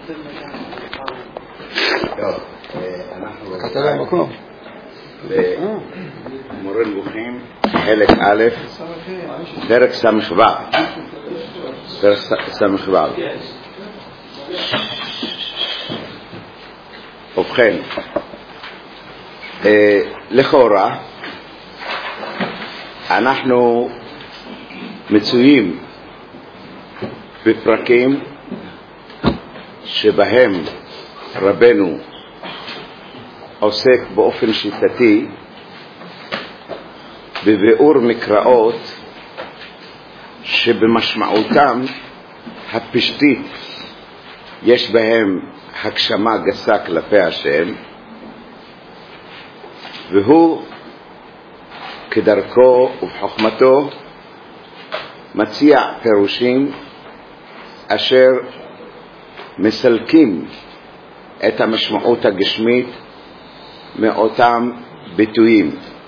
אנחנו במורה נבוכים חלק א' פרק ס"ו. פרק ס"ו. ובכן, לכאורה אנחנו מצויים בפרקים שבהם רבנו עוסק באופן שיטתי בביאור מקראות שבמשמעותם הפשטית יש בהם הגשמה גסה כלפי השם, והוא כדרכו ובחוכמתו מציע פירושים אשר מסלקים את המשמעות הגשמית מאותם ביטויים.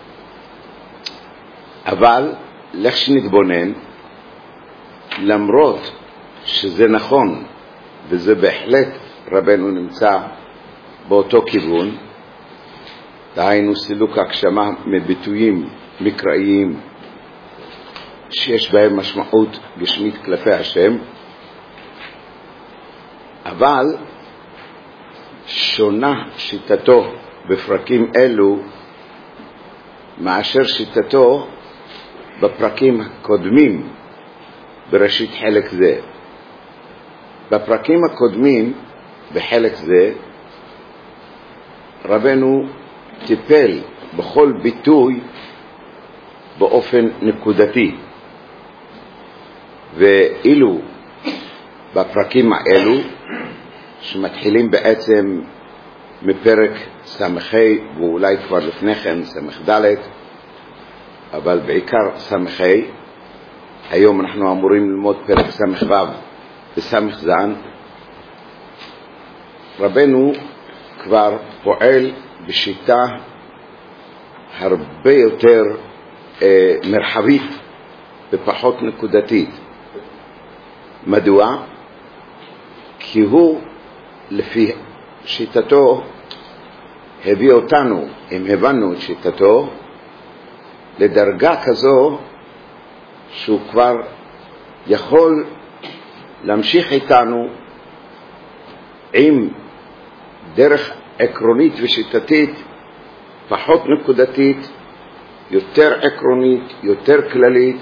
אבל לכשנתבונן, למרות שזה נכון וזה בהחלט רבנו נמצא באותו כיוון, דהיינו סילוק הגשמה מביטויים מקראיים שיש בהם משמעות גשמית כלפי השם, אבל שונה שיטתו בפרקים אלו מאשר שיטתו בפרקים הקודמים בראשית חלק זה. בפרקים הקודמים בחלק זה רבנו טיפל בכל ביטוי באופן נקודתי, ואילו בפרקים האלו שמתחילים בעצם מפרק סמכי ואולי כבר לפני כן סמך ד', אבל בעיקר סמכי, היום אנחנו אמורים ללמוד פרק סמך ו' וסמך זן, רבנו כבר פועל בשיטה הרבה יותר מרחבית ופחות נקודתית. מדוע? כי הוא לפי שיטתו הביא אותנו, אם הבנו את שיטתו, לדרגה כזו שהוא כבר יכול להמשיך איתנו עם דרך עקרונית ושיטתית פחות נקודתית, יותר עקרונית, יותר כללית,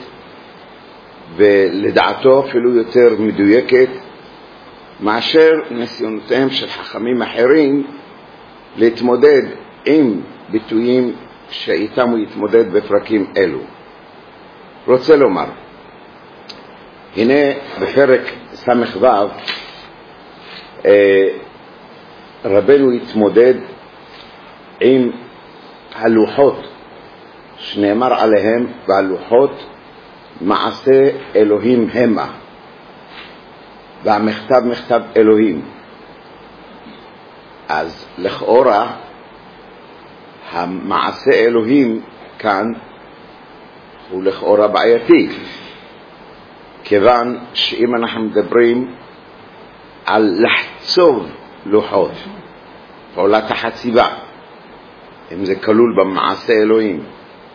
ולדעתו אפילו יותר מדויקת מאשר ניסיונותיהם של חכמים אחרים להתמודד עם ביטויים שאיתם הוא יתמודד בפרקים אלו. רוצה לומר, הנה בפרק ס"ו רבנו יתמודד עם הלוחות שנאמר עליהם, והלוחות מעשה אלוהים המה, והמכתב מכתב אלוהים. אז לכאורה המעשה אלוהים כאן הוא לכאורה בעייתי, כיוון שאם אנחנו מדברים על לחצוב לוחות, פעולת החציבה, אם זה כלול במעשה אלוהים,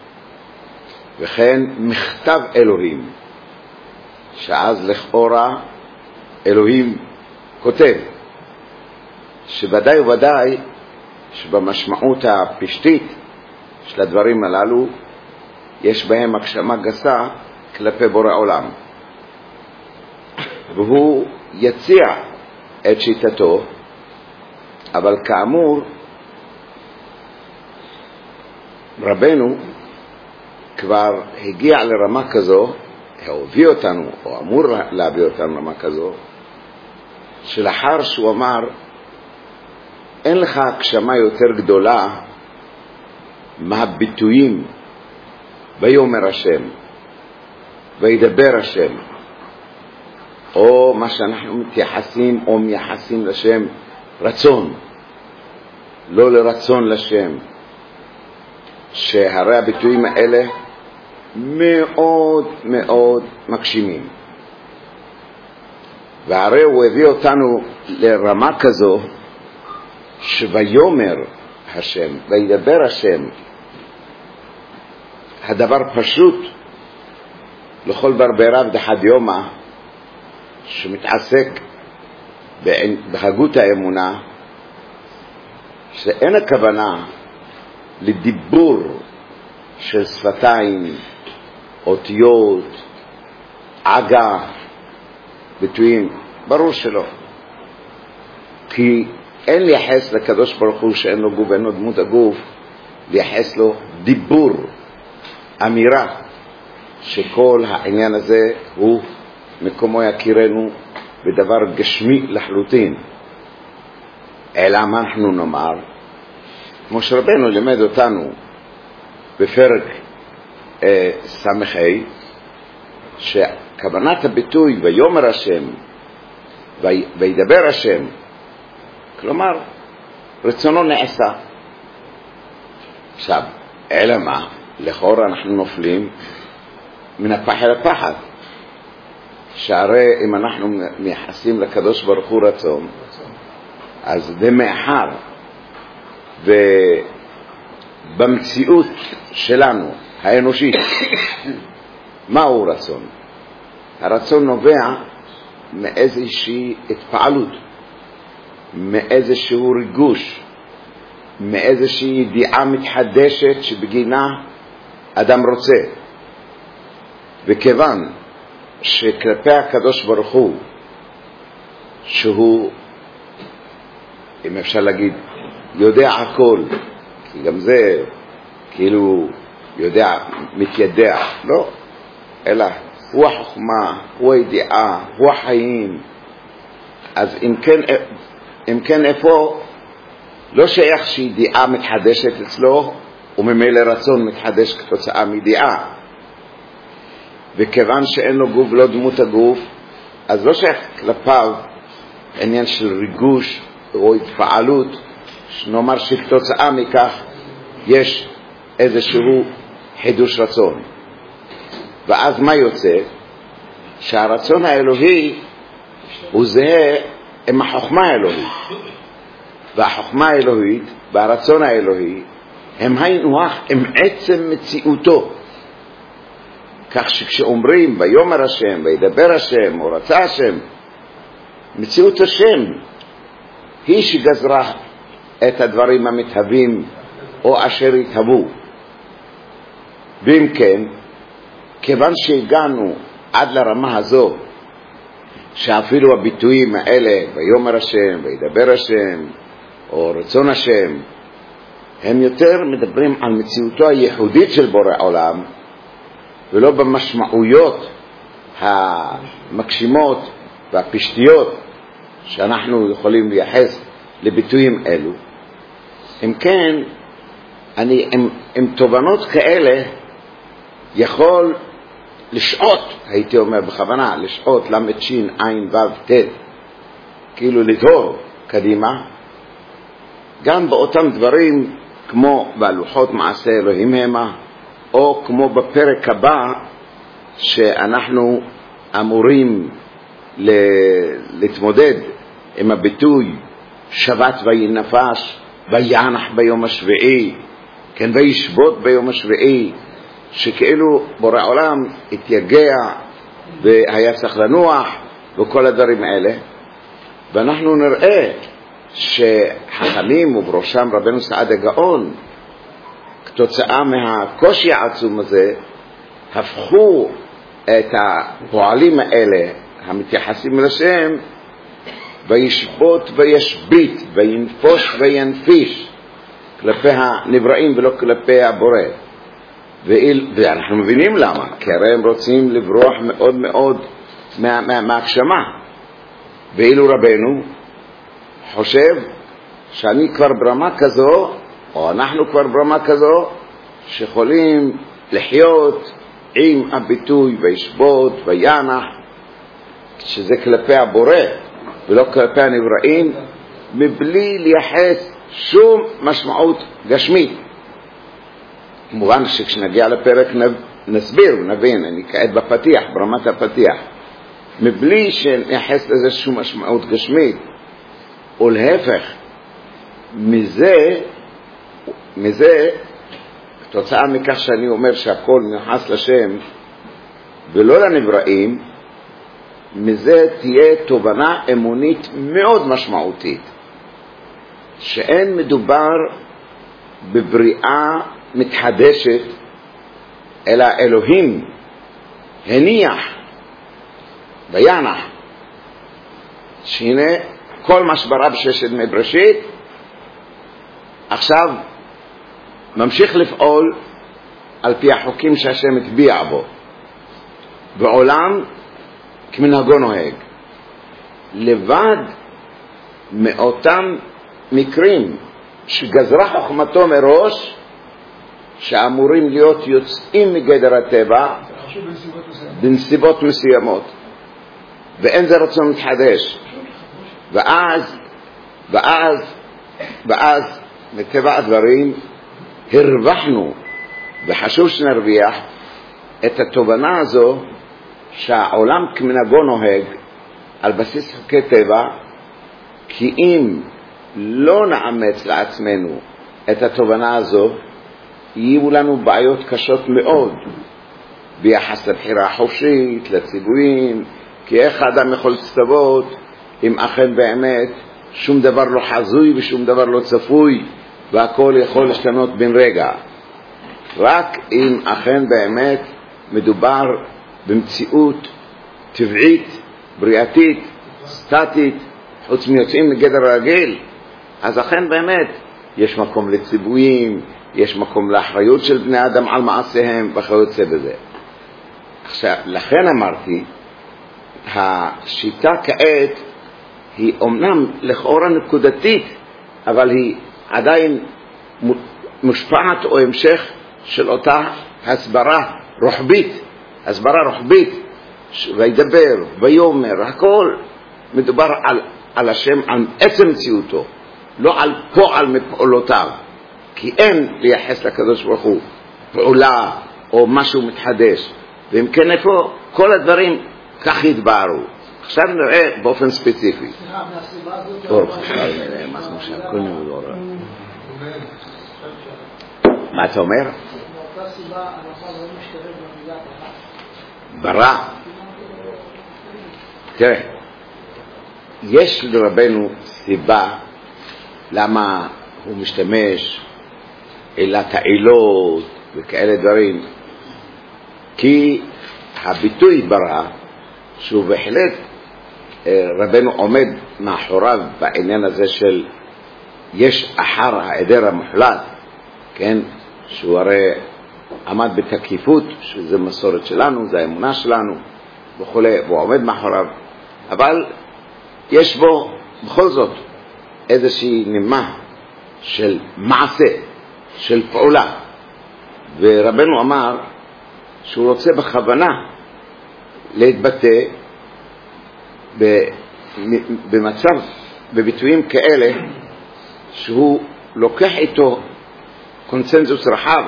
וכן מכתב אלוהים, שאז לכאורה אלוהים כותב, שוודאי וודאי שבמשמעות הפשטית של הדברים הללו יש בהם הגשמה גסה כלפי בורא עולם, והוא יציע את שיטתו. אבל כאמור רבנו כבר הגיע לרמה כזו, הביא אותנו או אמור להביא אותנו לרמה כזו, שלאחר שהוא אמר אין לך הגשמה יותר גדולה מהביטויים ויאמר השם וידבר השם, או מה שאנחנו מתייחסים או מייחסים לשם רצון, לא לרצון לשם, שהרי הביטויים האלה מאוד מאוד מגשימים. והרי הוא הביא אותנו לרמה כזו שויאמר השם וידבר השם, הדבר פשוט לכל ברבריו דחד יומא שמתעסק בהגות האמונה, שאין הכוונה לדיבור של שפתיים, אותיות, עגה, ביטויים, ברור שלא. כי אין לייחס לקדוש ברוך הוא שאין לו גוף ואין לו דמות הגוף, לייחס לו דיבור, אמירה, שכל העניין הזה הוא מקומו יכירנו בדבר גשמי לחלוטין. אלא מה אנחנו נאמר? כמו שרבנו לימד אותנו בפרק סמכי, שכוונת הביטוי ויאמר השם וידבר השם, כלומר רצונו נעשה. עכשיו, אלא מה? לכאורה אנחנו נופלים מן הפח אל הפחד, שהרי אם אנחנו מייחסים לקדוש ברוך הוא רצון, אז במאחר ובמציאות שלנו האנושית מהו רצון? הרצון נובע מאיזושהי התפעלות, מאיזשהו ריגוש, מאיזושהי ידיעה מתחדשת שבגינה אדם רוצה. וכיוון שכלפי הקדוש ברוך הוא, שהוא, אם אפשר להגיד, יודע הכל, כי גם זה כאילו יודע, מתיידע, לא, אלא הוא החוכמה, הוא הידיעה, הוא החיים. אז אם כן איפה לא שייך שידיעה מתחדשת אצלו וממילא רצון מתחדש כתוצאה מידיעה, וכיוון שאין לו גוף לא דמות הגוף, אז לא שייך כלפיו עניין של ריגוש או התפעלות, שנאמר שכתוצאה מכך יש איזשהו חידוש רצון. ואז מה יוצא? שהרצון האלוהי הוא זהה עם החוכמה האלוהית, והחוכמה האלוהית והרצון האלוהי הם היינו הך עם עצם מציאותו. כך שכשאומרים ויאמר השם וידבר השם או רצה השם, מציאות השם היא שגזרה את הדברים המתהווים או אשר התהוו. ואם כן, כיוון שהגענו עד לרמה הזו שאפילו הביטויים האלה ויאמר השם וידבר השם או רצון השם הם יותר מדברים על מציאותו הייחודית של בורא עולם, ולא במשמעויות המקשימות והפשטיות שאנחנו יכולים לייחס לביטויים אלו. אם כן, עם תובנות כאלה יכול לשעות, הייתי אומר בכוונה, לשעות למד שין עין וו תד, כאילו לדהור קדימה, גם באותם דברים כמו בלוחות מעשה אלוהים המה, או כמו בפרק הבא שאנחנו אמורים להתמודד עם הביטוי שבת וינפש וינח ביום השביעי, כן, וישבות ביום השביעי, שכאילו בורא עולם התייגע והיה צריך לנוח וכל הדברים האלה. ואנחנו נראה שחכמים ובראשם רבנו סעדיה גאון, כתוצאה מהקושי העצום הזה, הפכו את הפועלים האלה המתייחסים לשם וישבות וישבית וינפוש וינפיש כלפי הנבראים ולא כלפי הבורא. ואנחנו מבינים למה, כי הרי הם רוצים לברוח מאוד מאוד מהגשמה. ואילו רבנו חושב שאני כבר ברמה כזו, או אנחנו כבר ברמה כזו, שיכולים לחיות עם הביטוי וישבות וינח, שזה כלפי הבורא ולא כלפי הנבראים, מבלי לייחס שום משמעות גשמית. כמובן שכשנגיע לפרק נסביר ונבין, אני כעת בפתיח, ברמת הפתיח. מבלי שנייחס לזה שום משמעות גשמית. ולהפך, מזה, כתוצאה מכך שאני אומר שהכל מיוחס לשם ולא לנבראים, מזה תהיה תובנה אמונית מאוד משמעותית, שאין מדובר בבריאה מתחדשת, אלא אלוהים הניח וינח שהנה כל מה שברא בששת ימי בראשית עכשיו ממשיך לפעול על פי החוקים שהשם הטביע בו, בעולם כמנהגו נוהג, לבד מאותם מקרים שגזרה חוכמתו מראש שאמורים להיות יוצאים מגדר הטבע בנסיבות מסוימות, ואין זה רצון מתחדש. ואז מטבע הדברים הרווחנו, וחשוב שנרוויח את התובנה הזו שהעולם כמנהגו נוהג על בסיס חוקי טבע, כי אם לא נאמץ לעצמנו את התובנה הזו, יהיו לנו בעיות קשות מאוד ביחס לבחירה החופשית, לציבורים, כי איך האדם יכול לצטוות אם אכן באמת שום דבר לא חזוי ושום דבר לא צפוי והכל יכול להשתנות בן רגע. רק אם אכן באמת מדובר במציאות טבעית, בריאתית, סטטית, חוץ מיוצאים מגדר הרגיל, אז אכן באמת יש מקום לציבויים, יש מקום לאחריות של בני אדם על מעשיהם וכיוצא בזה. עכשיו, לכן אמרתי, השיטה כעת היא אומנם לכאורה נקודתית, אבל היא עדיין מושפעת או המשך של אותה הסברה רוחבית, וידבר ויאמר, הכל מדובר על השם, על עצם מציאותו, לא על פועל מפעולותיו, כי אין לייחס לקדוש ברוך הוא פעולה או משהו מתחדש. ואם כן, איפה כל הדברים כך יתבהרו. עכשיו נראה באופן ספציפי. מה אתה אומר? ברא. תראה, יש לרבנו סיבה למה הוא משתמש עילת העילות וכאלה דברים, כי הביטוי ברא, שהוא בהחלט רבנו עומד מאחוריו בעניין הזה של יש אחר העדר המוחלט, כן, שהוא הרי עמד בתקיפות, שזה מסורת שלנו, זה האמונה שלנו וכו', והוא עומד מאחוריו, אבל יש בו בכל זאת איזושהי נימה של מעשה, של פעולה. ורבנו אמר שהוא רוצה בכוונה להתבטא במצב, בביטויים כאלה, שהוא לוקח איתו קונצנזוס רחב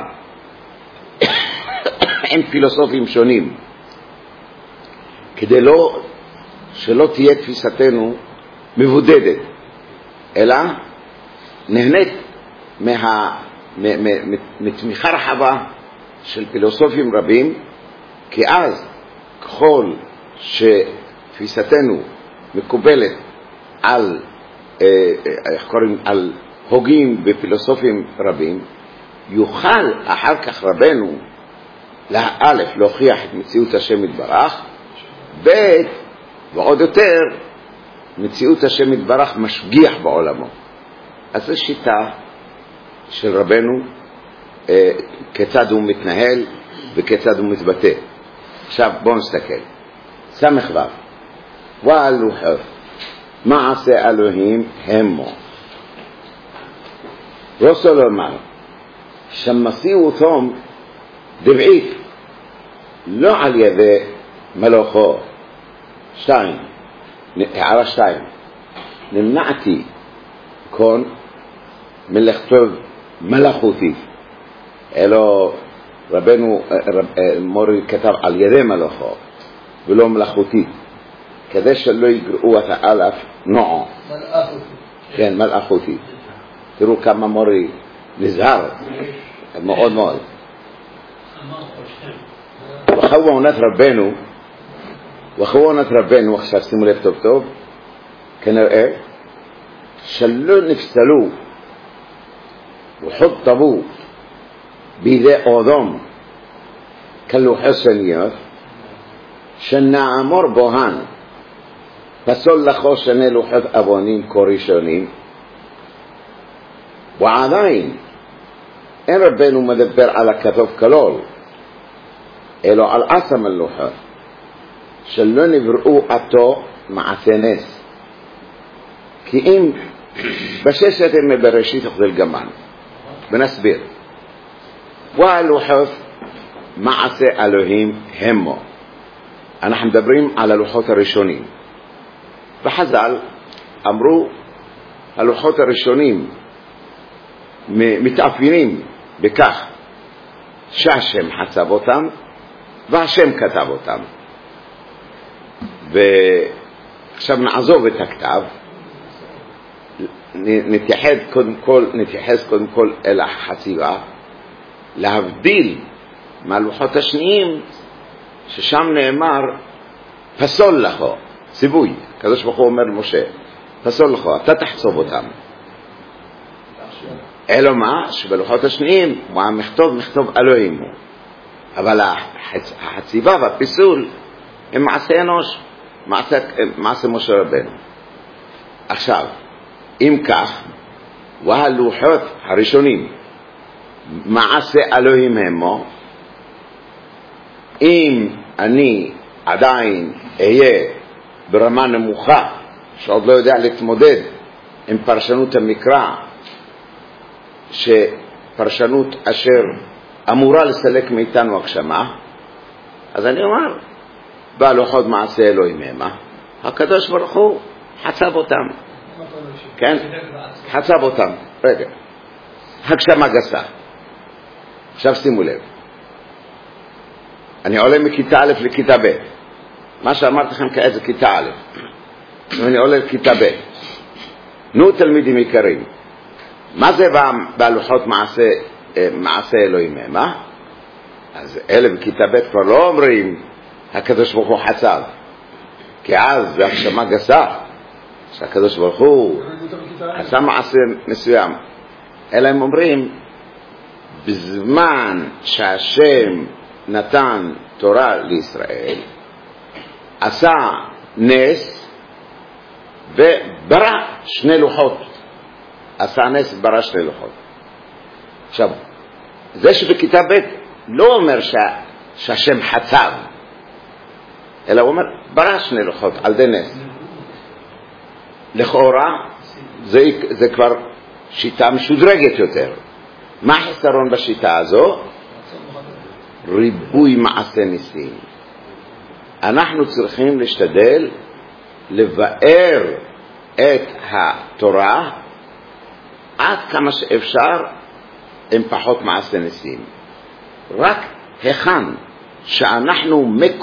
עם פילוסופים שונים, כדי שלא תהיה תפיסתנו מבודדת, אלא נהנית מתמיכה רחבה של פילוסופים רבים, כי אז ככל שתפיסתנו מקובלת על על הוגים בפילוסופים רבים, יוכל אחר כך רבנו א' להוכיח את מציאות השם יתברך, ב' ועוד יותר מציאות השם יתברך משגיח בעולמו. אז זו שיטה של רבנו, כיצד הוא מתנהל וכיצד הוא מתבטא. עכשיו בואו נסתכל. סמך ו' ואלוהיו מעשה אלוהים המו, רוצה לומר שמסיעותם דבעית, לא על ידי מלאכו. הערה 2, נמנעתי כאן מלכתוב מלאכותי, אלא רבנו מורי כתב על ידי מלאכו ולא מלאכותי, כדי שלא יגרעו את האלף נועו. כן, מלאכותי. תראו כמה מורי נזהר, מאוד מאוד. וחוונת רבנו, עכשיו שימו לב טוב טוב, כנראה שלא נפסלו וחוטבו בידי אודום כלוחי שניות שנעמור בוהן פסול לכו שני לוחות אבונים כה ראשונים, ועדיין אין רבנו מדבר על הכתוב כלול אלא על עצם הלוחות שלא נבראו עתו מעשה נס, כי אם בששת ימי בראשית אוכזל גמן. ונסביר. והלוחות מעשה אלוהים המו. אנחנו מדברים על הלוחות הראשונים. וחז"ל אמרו הלוחות הראשונים מתאפיינים בכך שהשם חצב אותם והשם כתב אותם. ועכשיו נעזוב את הכתב, נתייחס קודם כל אל החציבה, להבדיל מהלוחות השניים ששם נאמר פסול לכו, ציווי. הקדוש ברוך הוא אומר למשה, פסול לכו, אתה תחצוב אותם. אלא מה? שבלוחות השניים הוא מכתוב אלוהים הוא, אבל החציבה והפיסול הם מעשה אנוש, מעשה משה רבנו. עכשיו, אם כך, והלוחות הראשונים מעשה אלוהים המו, אם אני עדיין אהיה ברמה נמוכה שעוד לא יודע להתמודד עם פרשנות המקרא, שפרשנות אשר אמורה לסלק מאיתנו הגשמה, אז אני אומר בהלוחות מעשה אלוהים המה, הקדוש ברוך הוא חצב אותם. כן? חצב אותם. רגע, הגשמה גסה. עכשיו שימו לב, אני עולה מכיתה א' לכיתה ב'. מה שאמרתי לכם כעת זה כיתה א', ואני עולה לכיתה ב'. נו תלמידים יקרים, מה זה בהלוחות מעשה אלוהים המה? אז אלה בכיתה ב' כבר לא אומרים הקדוש ברוך הוא חצב, כי אז זה הגשמה גסה שהקדוש ברוך הוא עשה מעשה מסוים, אלא הם אומרים בזמן שהשם נתן תורה לישראל עשה נס וברא שני לוחות, עשה נס וברא שני לוחות. עכשיו זה שבכיתה ב' לא אומר שהשם חצב, אלא הוא אומר ברא שני לוחות על די נס. לכאורה זה כבר שיטה משודרגת יותר. מה החסרון בשיטה הזו? ריבוי מעשה ניסים. אנחנו צריכים להשתדל לבאר את התורה עד כמה שאפשר עם פחות מעשה ניסים. רק היכן שאנחנו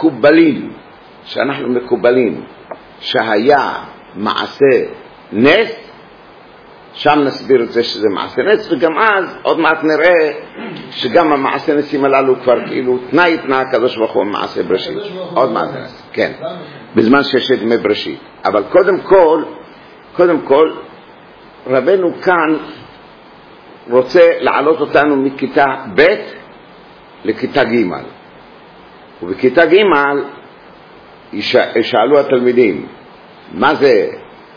מקובלים שהיה מעשה נס, שם נסביר את זה שזה מעשה נס, וגם אז עוד מעט נראה שגם המעשה נסים הללו כבר כאילו תנאי הקדוש ברוך הוא מעשה בראשית. עוד מעט נס, כן, בזמן שיש ימי בראשית. אבל קודם כל רבנו כאן רוצה לעלות אותנו מכיתה ב' לכיתה ג', ובכיתה ג' ישאלו התלמידים מה זה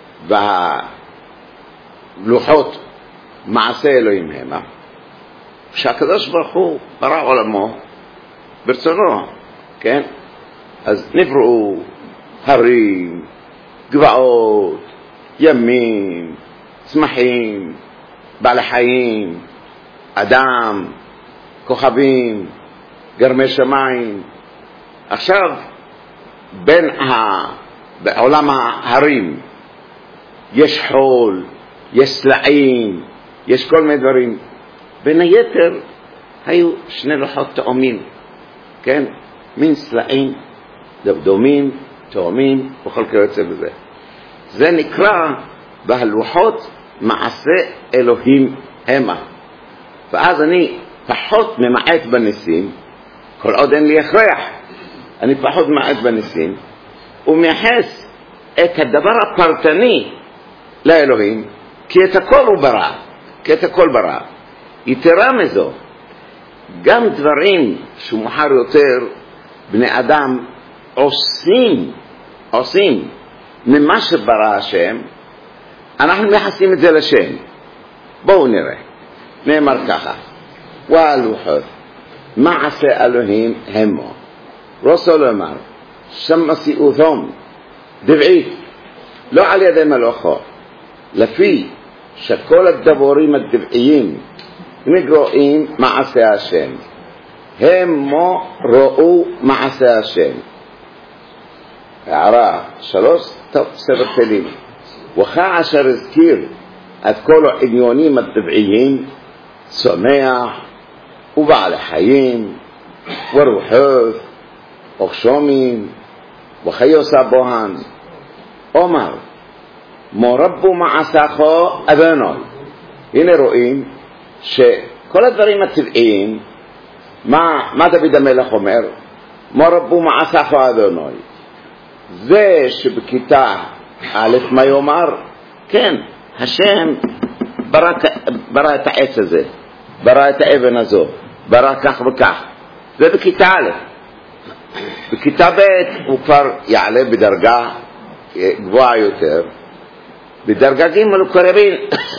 והלוחות מעשה אלוהים המה, שהקדוש ברוך הוא ברא עולמו ברצונו, כן? אז נבראו הרים, גבעות, ימים, צמחים, בעלי חיים, אדם, כוכבים, גרמי שמיים. עכשיו בעולם ההרים יש חול, יש סלעים, יש כל מיני דברים. בין היתר היו שני לוחות תאומים, כן? מין סלעים דומים תאומים וכל כיוצא בזה. זה נקרא בהלוחות מעשה אלוהים המה. ואז אני פחות ממעט בניסים, כל עוד אין לי הכרח, אני פחות ממעט בניסים, ומייחס את הדבר הפרטני לאלוהים, כי את הכל הוא ברא, כי את הכל ברא. יתרה מזו, גם דברים שמוחר יותר בני אדם עושים ממה שברא השם, אנחנו מייחסים את זה לשם. בואו נראה. נאמר ככה, והלוחות מעשה אלוהים המו. רוצה לומר, שם מסיעותם דבעית, לא על ידי מלאכו, לפי שכל הדבורים הדבעיים נגרועים מעשה השם. המו ראו מעשה השם. הערה 3, טוב, ספר תהילים. וכאשר הזכיר את כל העניונים הטבעיים, צומח ובעלי חיים ורוחות וגשומים וחיות בוהן, אומר מורבו מעשךו אדוני. הנה רואים שכל הדברים הטבעיים, מה דוד המלך אומר? מורבו מעשךו אדוני. זה שבכיתה א' מה יאמר? כן, השם ברא את העץ הזה, ברא את האבן הזו, ברא כך וכך. זה בכיתה א'. בכיתה ב' הוא כבר יעלה בדרגה גבוהה יותר. בדרגה ג' הוא כבר יבין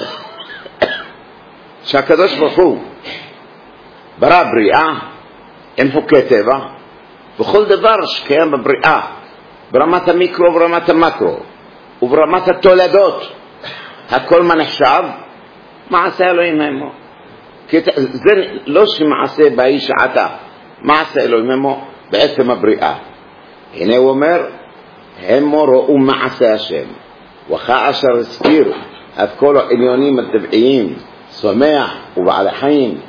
שהקדוש ברוך הוא ברא בריאה עם חוקי טבע, וכל דבר שקיים בבריאה, ברמת המיקרו וברמת המקרו וברמת התולדות, הכל מה נחשב מעשה אלוהים המו. זה לא שמעשה באי שעתה, מעשה אלוהים המו בעצם הבריאה. הנה הוא אומר המו ראו מעשה השם. וכאשר הזכיר את כל העניונים הטבעיים, צומח ובעלי חיים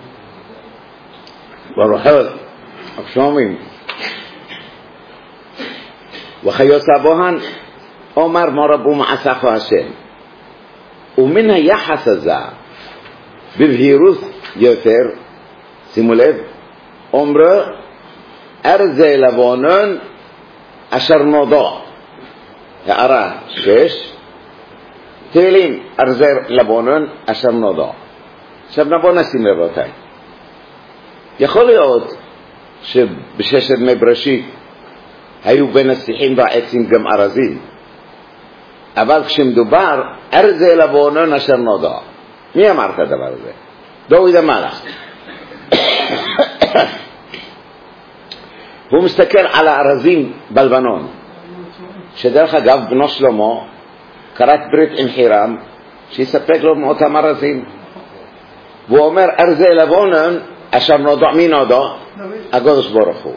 ורוחות וגשומים וחיות בוהן, אומר מורבו מעשךו השם. ומן היחס הזה בבהירות יותר, שימו לב, אומרו ארזי לבונן אשר נודע. הערה 6, תהילים ארזי לבונן אשר נודע. עכשיו נבוא נשים רבותיי, יכול להיות שבששת ימי בראשית היו בין השיחים והעצים גם ארזים, אבל כשמדובר ארזי לבונן אשר נודע, מי אמר את הדבר הזה? דוד המלך. הוא מסתכל על הארזים בלבנון, שדרך אגב בנו שלמה קראת ברית עם חירם שיספק לו מאותם ארזים, והוא אומר ארזי לבונן אשר נודע. מי נודע? הקדוש ברוך הוא.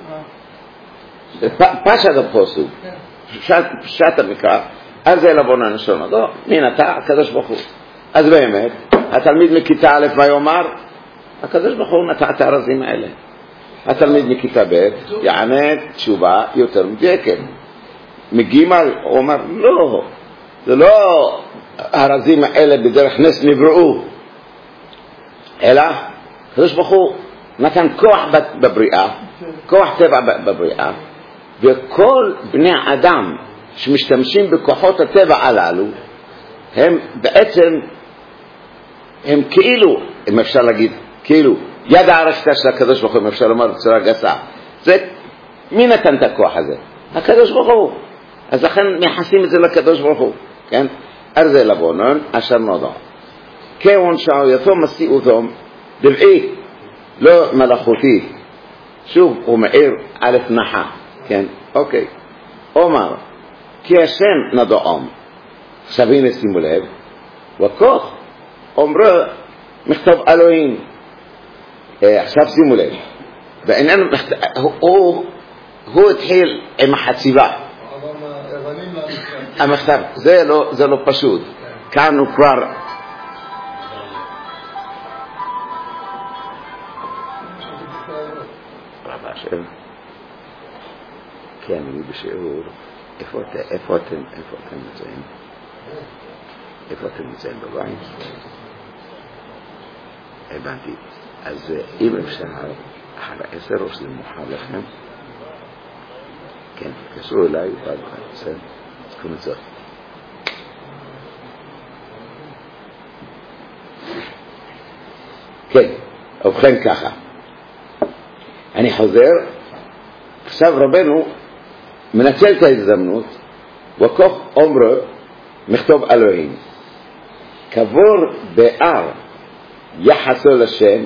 פשט הפסוק, פשט המקרא, ארזי לבונן אשר נודע, מי נטע? הקדוש ברוך הוא. אז באמת התלמיד מכיתה א' מה יאמר? הקדוש ברוך הוא נטע את הארזים האלה. התלמיד מכיתה ב' יענה תשובה יותר מדויקת. מגימל הוא אומר לא, זה לא הארזים האלה בדרך נס נבראו, אלא הקדוש ברוך הוא נתן כוח בבריאה, כוח טבע בבריאה, וכל בני האדם שמשתמשים בכוחות הטבע הללו הם בעצם, הם כאילו, אם אפשר להגיד כאילו יד הערכתה של הקדוש ברוך הוא, אם אפשר לומר בצורה גסה, זה מי נתן את הכוח הזה? הקדוש ברוך הוא. אז לכן מייחסים את זה לקדוש ברוך הוא, כן? ארזי לבונן אשר נודע. כיוון שעייתו מסיעותם דבעי, לא מלאכותי. שוב הוא מאיר א' נחה, כן? אוקיי. אומר כי השם נדעם. עכשיו הנה שימו לב, וכך אומרו מכתב אלוהים. עכשיו שימו לב, בעניין הוא התחיל עם החציבה, המכתב, זה לא פשוט. כאן הוא כבר רב השם, כן, אני בשיעור איפה אתם נמצאים? איפה אתם נמצאים בבית? הבנתי. אז אם אפשר, אחר 10 או שזה מוכר לכם? כן, תקשרו אליי, בסדר, תקום את זאת. כן, ובכן ככה. אני חוזר, עכשיו רבנו מנצל את ההזדמנות, וכך אומרו מכתוב אלוהים. קבור באר יחסו לשם,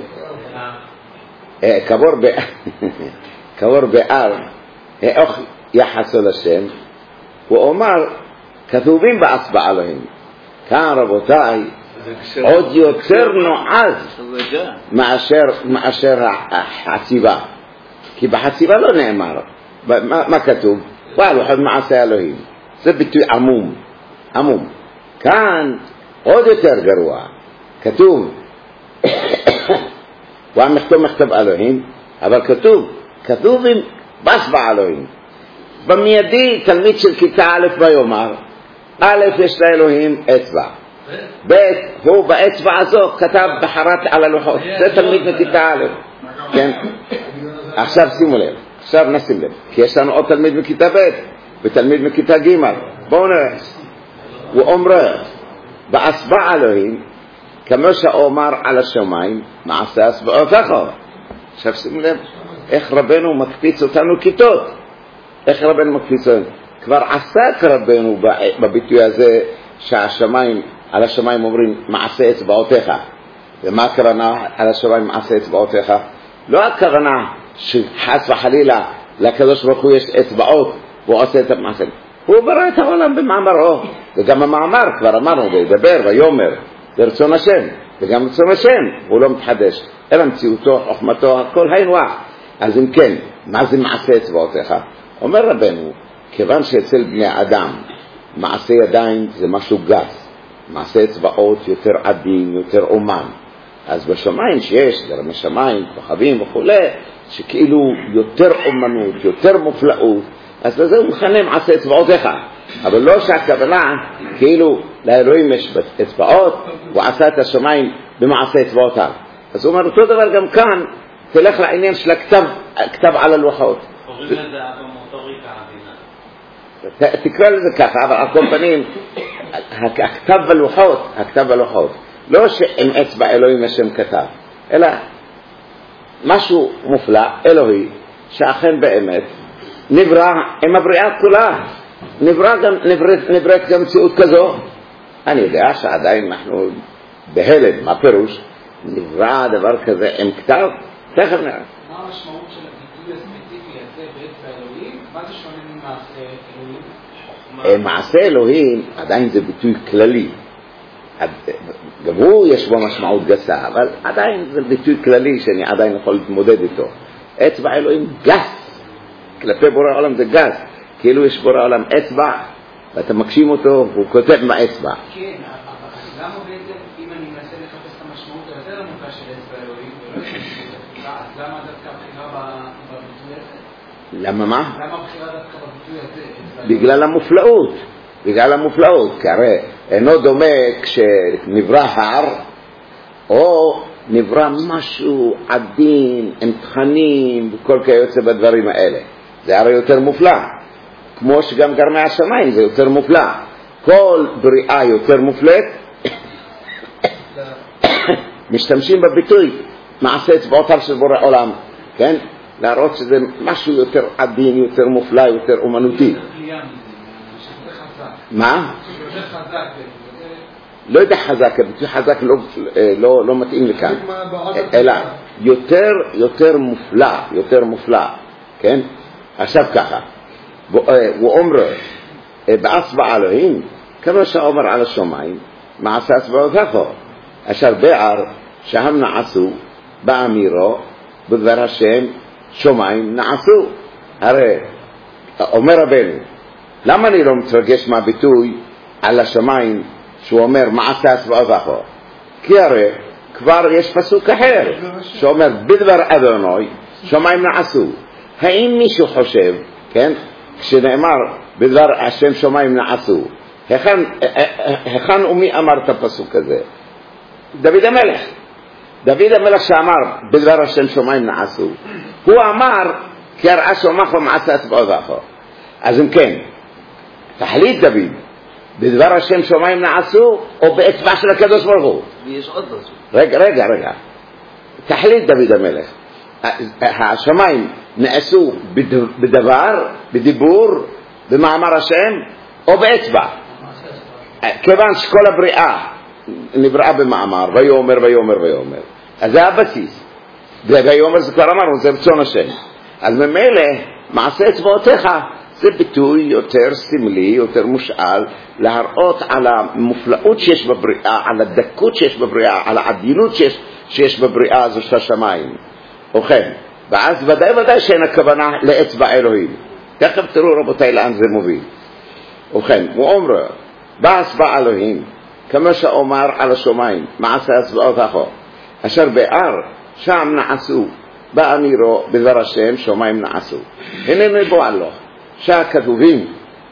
קבור באר יחסו לשם, הוא אומר, כתובים באצבע אלוהים. כאן רבותיי, עוד יותר נועז מאשר החציבה. כי בחציבה לא נאמר. מה כתוב? והלוחות מעשה אלוהים. זה ביטוי עמום. כאן עוד יותר גרוע. כתוב, מכתוב אלוהים, אבל כתובים באצבע אלוהים. במיידי תלמיד של כיתה א' ויאמר, א' יש לאלוהים אצבע. ב' הוא באצבע הזו כתב בחרט על הלוחות. זה תלמיד מכיתה א'. כן? עכשיו שימו לב, עכשיו נשים לב, כי יש לנו עוד תלמיד מכיתה ב' ותלמיד מכיתה ג'. בואו נראה. הוא אומר, באצבע אלוהים, כמו שאומר על השמיים, מעשה אצבעותיך. עכשיו שימו לב, איך רבנו מקפיץ אותנו כיתות. איך רבנו מקפיץ אותנו? כבר עסק רבנו בביטוי הזה שהשמיים, על השמיים אומרים מעשה אצבעותיך. ומה הכוונה על השמיים מעשה אצבעותיך? לא הכוונה שחס וחלילה לקדוש ברוך הוא יש אצבעות והוא עושה את המעשה. הוא ברא את העולם במאמרו, וגם המאמר כבר אמרנו, וידבר ויאמר, זה רצון השם, וגם רצון השם הוא לא מתחדש, אלא מציאותו, חוכמתו, הכל היינוח. אז אם כן, מה זה מעשה אצבעותיך? אומר רבנו, כיוון שאצל בני אדם מעשה ידיים זה משהו גס, מעשה אצבעות יותר עדין, יותר אומן. אז בשמיים שיש, גם בשמיים, כוכבים וכו', שכאילו יותר אומנות, יותר מופלאות, אז לזה הוא מכנה מעשה אצבעותיך. אבל לא שהכוונה, כאילו לאלוהים יש אצבעות, הוא עשה את השמיים במעשה אצבעותיו. אז הוא אומר, אותו דבר גם כאן, תלך לעניין של הכתב על הלוחות. קוראים לזה במוטוריקה עדינה. תקרא לזה ככה, אבל על כל פנים, הכתב בלוחות, לא שעם אצבע אלוהים השם כתב, אלא משהו מופלא, אלוהי, שאכן באמת נברא עם הבריאה כולה, נבראת גם מציאות כזו. אני יודע שעדיין אנחנו בהלם, מה פירוש? נברא דבר כזה עם כתב? תכף נראה. מה המשמעות של הביטוי הספציפי הזה באצבע אלוהים? מה זה שונה ממעשה אלוהים? מעשה אלוהים עדיין זה ביטוי כללי. גם הוא יש בו משמעות גסה, אבל עדיין זה ביטוי כללי שאני עדיין יכול להתמודד איתו. אצבע אלוהים גס, כלפי בורא העולם זה גס, כאילו יש בורא העולם אצבע ואתה מקשים אותו והוא כותב מהאצבע. כן, אבל למה בעצם אם אני מנסה לחפש את המשמעות היותר עמוקה של אצבע אלוהים אז למה דווקא הבחירה בביטוי הזה? למה מה? למה הבחירה דווקא בביטוי הזה? בגלל המופלאות, כי הרי אינו דומה כשנברא הר או נברא משהו עדין עם תכנים וכל כיוצא בדברים האלה. זה הרי יותר מופלא, כמו שגם גרמי השמיים זה יותר מופלא. כל בריאה יותר מופלאת משתמשים בביטוי מעשה אצבעותיו של בורא עולם, כן? להראות שזה משהו יותר עדין, יותר מופלא, יותר אומנותי. מה? לא יודע חזק, הביטוי חזק לא מתאים לכאן, אלא יותר מופלא, כן? עכשיו ככה, הוא אומר, באצבע אלוהים, כמו שאומר על השמיים, מעשה אצבעותיך, אשר בער שהם נעשו, באמירו, בדבר השם, שמיים נעשו. הרי, אומר רבנו, למה אני לא מתרגש מהביטוי על השמיים שהוא אומר מעשה אצבעותיך? כי הרי כבר יש פסוק אחר שאומר בדבר אדוני שמיים נעשו. האם מישהו חושב, כן, כשנאמר בדבר השם שמיים נעשו. היכן ומי אמר את הפסוק הזה? דוד המלך. דוד המלך שאמר בדבר השם שמיים נעשו, הוא אמר כי הראה שומך ומעשה אצבעותיך. אז אם כן, תחליט דוד, בדבר השם שמיים נעשו או באצבע של הקדוש ברוך הוא? ויש עוד משהו. רגע. תחליט דוד המלך, השמיים נעשו בדבר, בדיבור, במאמר השם או באצבע? כיוון שכל הבריאה נבראה במאמר, ויאמר. אז זה הבסיס. ויאמר זה כבר אמרנו, זה רצון השם. אז ממילא מעשה אצבעותיך זה ביטוי יותר סמלי, יותר מושאל, להראות על המופלאות שיש בבריאה, על הדקות שיש בבריאה, על העדינות שיש בבריאה הזו של השמיים. ובכן, ואז ודאי שאין הכוונה לאצבע אלוהים. תכף תראו רבותיי לאן זה מוביל. ובכן, הוא אומר, באצבע אלוהים, כמו שאומר על השמיים, מעשה אצבעותיך, אשר באר שם נעשו, באמירו בדבר השם שמיים נעשו. הנה מבואר לו שהכתובים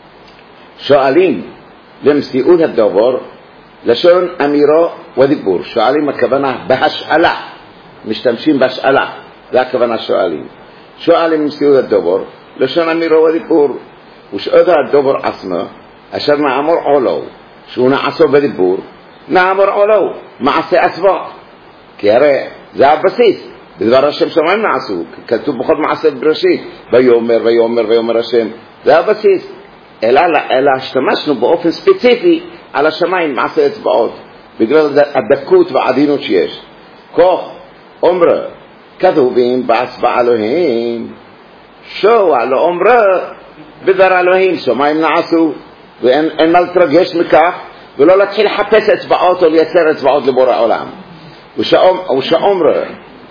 שואלים למציאות הדבר לשון אמירו ודיבור. שואלים הכוונה בהשאלה, משתמשים בהשאלה, זה הכוונה שואלים למציאות הדבר לשון אמירו ודיבור. ושאותו הדבר עצמו אשר נאמר עולו, שהוא נעשו בדיבור, נאמר עולו מעשה אצבע, כי הרי זה הבסיס. בדבר השם שמיים נעשו, כתוב בכל מעשה בראשית, ויאמר השם, זה הבסיס. אלא השתמשנו באופן ספציפי על השמיים, מעשה אצבעות, בגלל הדקות והעדינות שיש. כך אומר, כתובים באצבע אלוהים, שואל אומר בדבר אלוהים, שמיים נעשו, ואין מה להתרגש מכך, ולא להתחיל לחפש אצבעות או לייצר אצבעות לבורא העולם. ושאומר,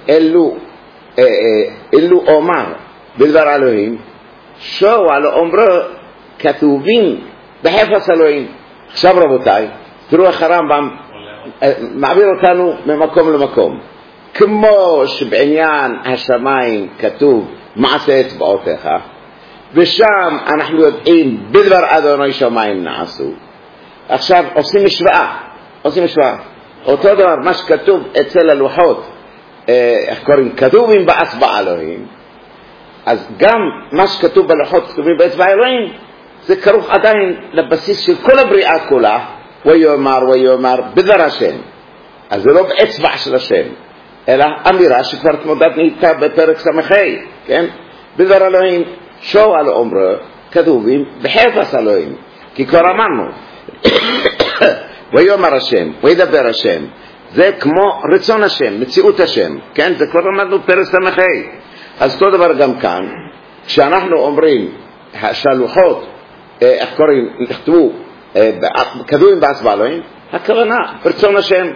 אלו אומר בדבר אלוהים, שואל אומר כתובים בחפץ אלוהים. עכשיו רבותיי, תראו איך הרמב"ם מעביר אותנו ממקום למקום. כמו שבעניין השמיים כתוב מעשה אצבעותיך, ושם אנחנו יודעים בדבר אדוני שמיים נעשו. עכשיו עושים משוואה. אותו דבר מה שכתוב אצל הלוחות, איך קוראים? כתובים באצבע אלוהים. אז גם מה שכתוב בלוחות כתובים באצבע אלוהים, זה כרוך עדיין לבסיס של כל הבריאה כולה, ויאמר בדבר השם. אז זה לא באצבע של השם, אלא אמירה שכבר התמודדנו איתה בפרק סמכי, כן? בדבר אלוהים, שואל אומר כתובים בחפץ אלוהים, כי כבר אמרנו ויאמר השם, וידבר השם, זה כמו רצון השם, מציאות השם, כן? זה כבר למדנו פרק סמכי. אז אותו דבר גם כאן, כשאנחנו אומרים שהלוחות, איך קוראים, נכתבו כתובים באצבע אלוהים, הכוונה ברצון השם.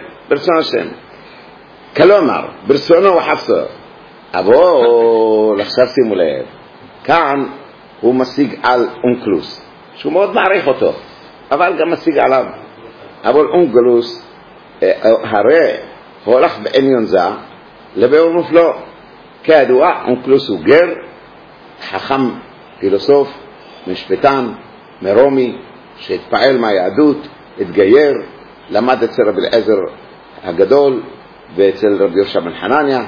כלומר, ברצונו וחפצו. אבל עכשיו שימו לב, כאן הוא משיג על אונקלוס, שהוא מאוד מעריך אותו, אבל גם משיג עליו. אבל אונקלוס, הרי הוא הולך בעניון זה לביאור מופלא. כידוע, אונקלוס הוא גר, חכם, פילוסוף, משפטן, מרומי, שהתפעל מהיהדות, התגייר, למד אצל רבי אליעזר הגדול ואצל רבי יהושע בן חנניה,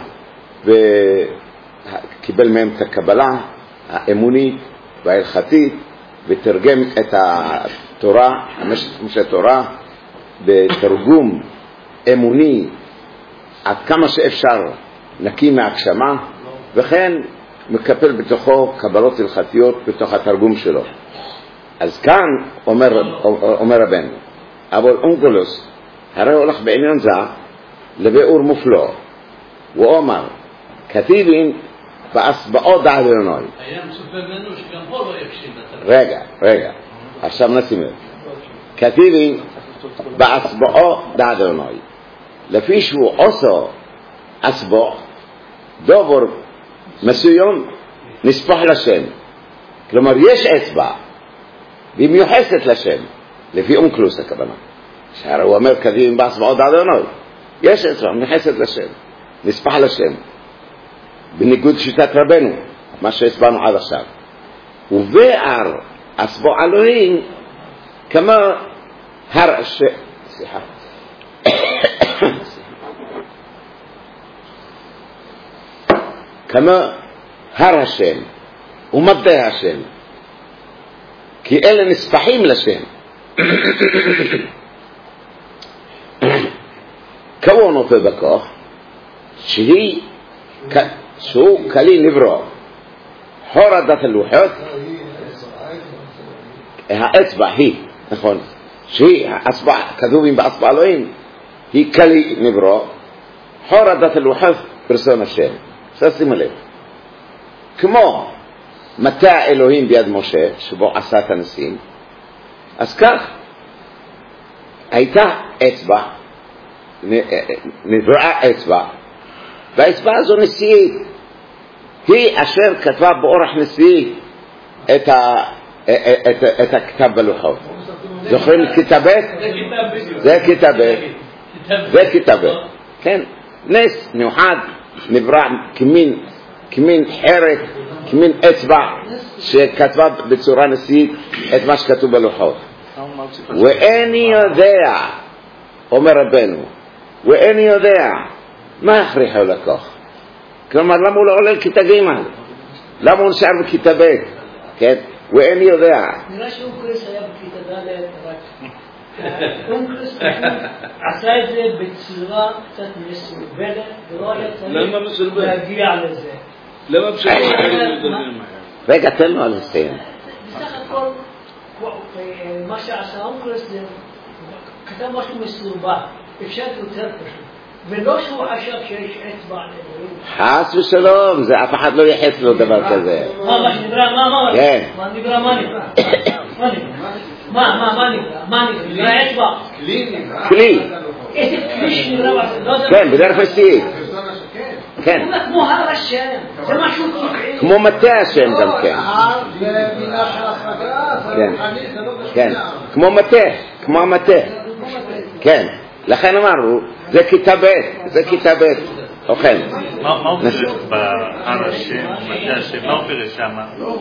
וקיבל מהם את הקבלה האמונית וההלכתית, ותרגם את התורה, חמשת התורה, בתרגום אמוני עד כמה שאפשר נקי מהגשמה, וכן מקפל בתוכו קבלות הלכתיות בתוך התרגום שלו. אז כאן אומר רבנו, אבל אונקלוס הרי הולך בעניין זה לביאור מופלא, הוא אומר כתיבים באצבעות דעת אדוני. היה מצופה ממנו שגם פה לא יקשיב לתרגום. רגע, עכשיו נשים לב, כתיבים באצבעות דעת אדוני, לפי שהוא עושה אצבע דבר מסוים נספח לשם, כלומר יש אצבע והיא מיוחסת לשם, לפי אונקלוס הכוונה, שהרי הוא אומר כתיבים באצבעות דעת אדוני, יש אצבע מיוחסת לשם, נספח לשם, בניגוד שיטת רבנו, מה שהסברנו עד עכשיו. ובאר אסבו אלוהים כמו הר השם, סליחה, כמו הר השם ומטה השם, כי אלה נספחים לשם. כמה נופל בכוח שהוא כלי נברא, הורדת הלוחות, האצבע היא, נכון, שהיא האצבע, כתובים באצבע אלוהים, היא כלי נברא, הורדת הלוחות ברצון השם. שימו לב, כמו מטה אלוהים ביד משה שבו עשה את הניסים, אז כך הייתה אצבע, נבראה אצבע, והאצבע הזו נשיאית, היא אשר כתבה באורח נשיאי את הכתב בלוחות. זוכרים כיתה ב'? זה כיתה ב', זה כיתה ב', כן, נס מיוחד נברא כמין חרק, כמין אצבע שכתבה בצורה נשיאית את מה שכתוב בלוחות. ואיני יודע, אומר רבנו, ואיני יודע מה הכריחו לכך. כלומר, למה הוא לא עולה לכיתה ג'? למה הוא נשאר בכיתה ב'? כן? ואיני יודע. נראה שאונקלוס היה בכיתה ד' רק. אונקלוס עשה את זה בצורה קצת מסורבלת, ולא היה צריך להגיע לזה. למה בשביל רגע, תן לו על לסיים. בסך הכל, מה שעשה אונקלוס זה כתב משהו מסורבל, אפשר יותר פשוט. ולא שהוא חשב שיש אצבע לאלוהים. חס ושלום, זה אף אחד לא יחס לו דבר כזה. מה שנברא, מה? כן. מה נברא, מה נברא? מה נברא? נברא אצבע. כלי. איזה כלי שנברא? כן, בדרך נשיאית. כן. כמו הר השם, זה משהו טבעי. כמו מטה השם גם כן. כן, כמו מטה. כן, לכן אמרנו, זה כיתה ב', זה כיתה ב'. אוכל. מה הוא פרש בהר השם, מטה השם, מה הוא פרש שם?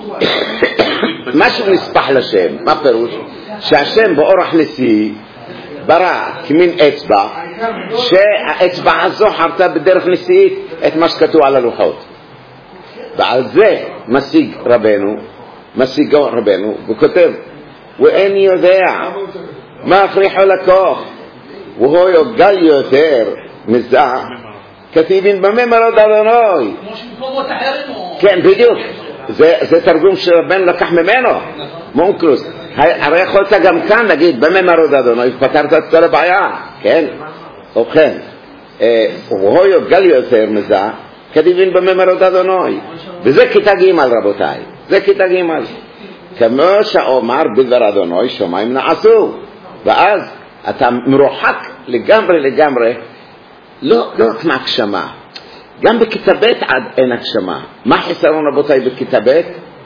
משהו נספח לשם, מה פירוש? שהשם באורח נשיאי ברא כמין אצבע, שהאצבע הזו חרתה בדרך נשיאית את מה שכתוב על הלוחות, ועל זה משיג רבנו וכותב ואין יודע מה הכריחו לכך, והוא יוגל יותר מזה כתיבין בממרות אדוני. כמו שמקומות אחרים או... כן, בדיוק, זה תרגום שרבנו לקח ממנו מונקלוס. הרי יכולת גם כאן להגיד בממרות אדוני, פתרת את כל הבעיה, כן? ובכן, והוא יוגל יותר מזה כתיבין בממרות אדוני, וזה כיתה ג' רבותיי, זה כיתה ג', כמו שאומר בדבר אדוני שמיים נעשו, ואז אתה מרוחק לגמרי, לא רק מהגשמה, גם בכיתה ב' עד אין הגשמה. מה חיסרון רבותיי בכיתה ב'?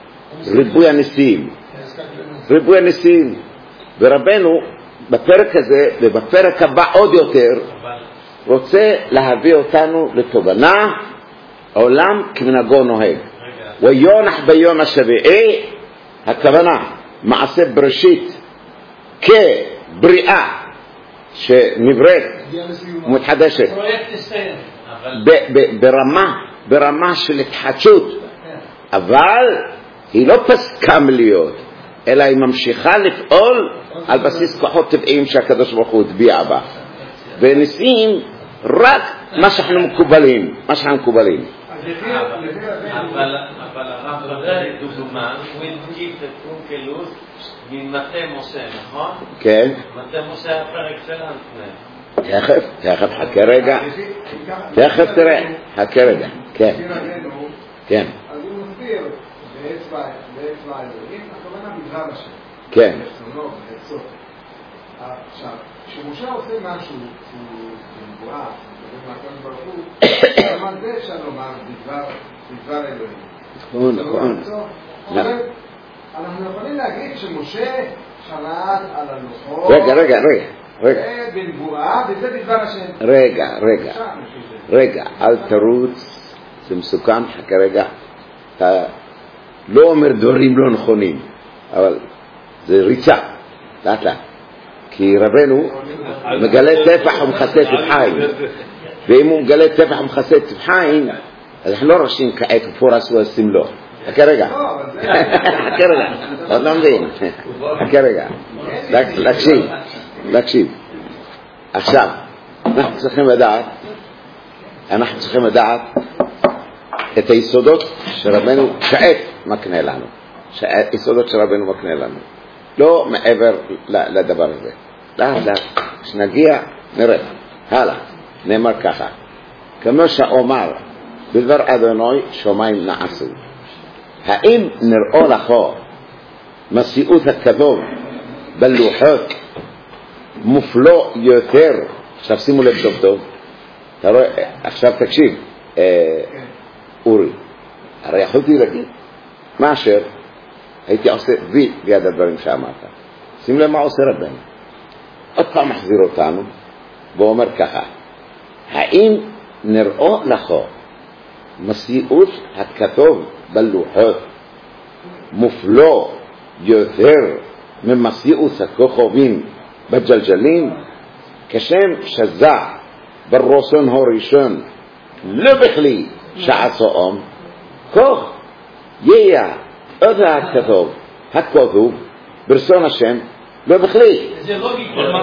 ריבוי הניסים. ורבנו בפרק הזה ובפרק הבא עוד יותר רוצה להביא אותנו לתובנה, העולם כמנהגו נוהג. ויונח ביום השביעי, הכוונה מעשה בראשית כבריאה שנבראת ומתחדשת ברמה של התחדשות, אבל היא לא פסקה מלהיות, אלא היא ממשיכה לפעול על בסיס כוחות טבעיים שהקדוש ברוך הוא הטביע בה, וניסים רק מה שאנחנו מקובלים. אבל הרב רבי דוגמה, הוא הדגיש את אונקלוס ממטה משה, נכון? כן. מטה משה היה פרק שלנו. תכף, חכה רגע. תכף תראה, חכה רגע. כן. אז הוא מסביר באצבע אלוהים, הכוונה בדבר השם. כן. ברצונו, ברצות. עכשיו, כשמשה עושה משהו שהוא נבואה, גם על זה אפשר לומר בדבר אלוהים. נכון. אנחנו יכולים להגיד שמשה שלט על הלוחות. רגע. בנבואה, וזה בדבר השם. רגע, אל תרוץ, זה מסוכן, חכה רגע. אתה לא אומר דברים לא נכונים, אבל זה ריצה, לאט לאט. כי רבנו מגלה טפח ומכסה טפחיים, ואם הוא מגלה טפח ומכסה טפחיים, אז אנחנו לא רשים כעת כפור עשו הסמלו. חכה רגע, עוד לא מבין, חכה רגע, להקשיב. עכשיו, אנחנו צריכים לדעת את היסודות שרבנו כעת מקנה לנו, היסודות שרבנו מקנה לנו, לא מעבר לדבר הזה. לאט, כשנגיע נראה. הלאה, נאמר ככה, כמו שאומר בדבר אדוני שמיים נעשו. האם נראו לכו מציאות הכתוב בלוחות מופלא יותר? עכשיו שימו לב טוב, אתה רואה, עכשיו תקשיב, אורי, הרי יכולתי להגיד מה אשר הייתי עושה וי ביד הדברים שאמרת. שים לב מה עושה רבנו, עוד פעם מחזיר אותנו ואומר ככה, האם נראו לכו מציאות הכתוב בלוחות מופלא יותר ממציאות הכוכבים בג'לג'לים? כשם שזה ברוסון הראשון לא בכלי שעשאום, כך יהיה עוד הכתוב ברצון השם לא בכלי. זה לא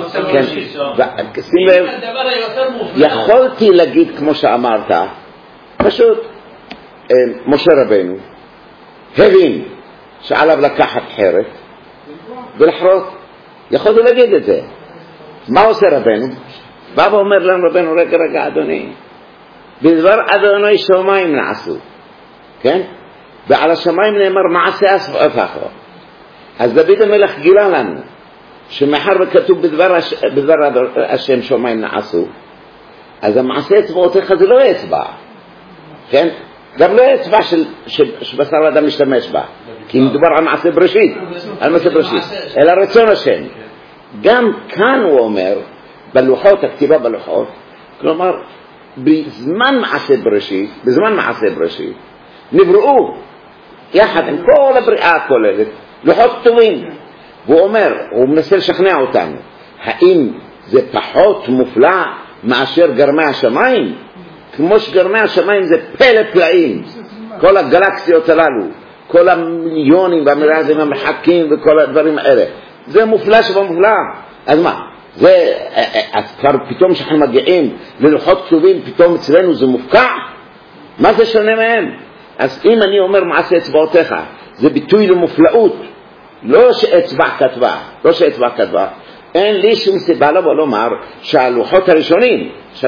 שים לב, יכולתי להגיד כמו שאמרת, פשוט משה רבנו הבין שעליו לקחת חרט ולחרות, יכולתי להגיד את זה. מה עושה רבנו? בא ואומר לנו רבנו, רגע אדוני, בדבר אדוני שמיים נעשו, כן? ועל השמיים נאמר מעשה אספחו. אז דוד המלך גילה לנו שמחר וכתוב בדבר השם שמיים נעשו, אז המעשה אצבעותיך זה לא אצבע, כן? גם לא אצבע שבשר אדם משתמש בה, כי מדובר על מעשה בראשית, אלא רצון השם. גם כאן הוא אומר בלוחות, הכתיבה בלוחות, כלומר בזמן מעשה בראשית נבראו יחד עם כל הבריאה הכוללת לוחות כתובים. והוא אומר, הוא מנסה לשכנע אותנו, האם זה פחות מופלא מאשר גרמי השמיים? כמו שגרמי השמיים זה פלא פלאים, כל הגלקסיות הללו, כל המיליונים והמיליארדים המרחקים וכל הדברים האלה, זה מופלא שבמופלא. אז מה? זה, אז כבר פתאום שאנחנו מגיעים ללוחות כתובים, פתאום אצלנו זה מופקע? מה זה שונה מהם? אז אם אני אומר מעשה אצבעותיך, זה ביטוי למופלאות, לא שאצבע כתבה, אין לי שום סיבה לבוא לומר שהלוחות הראשונים,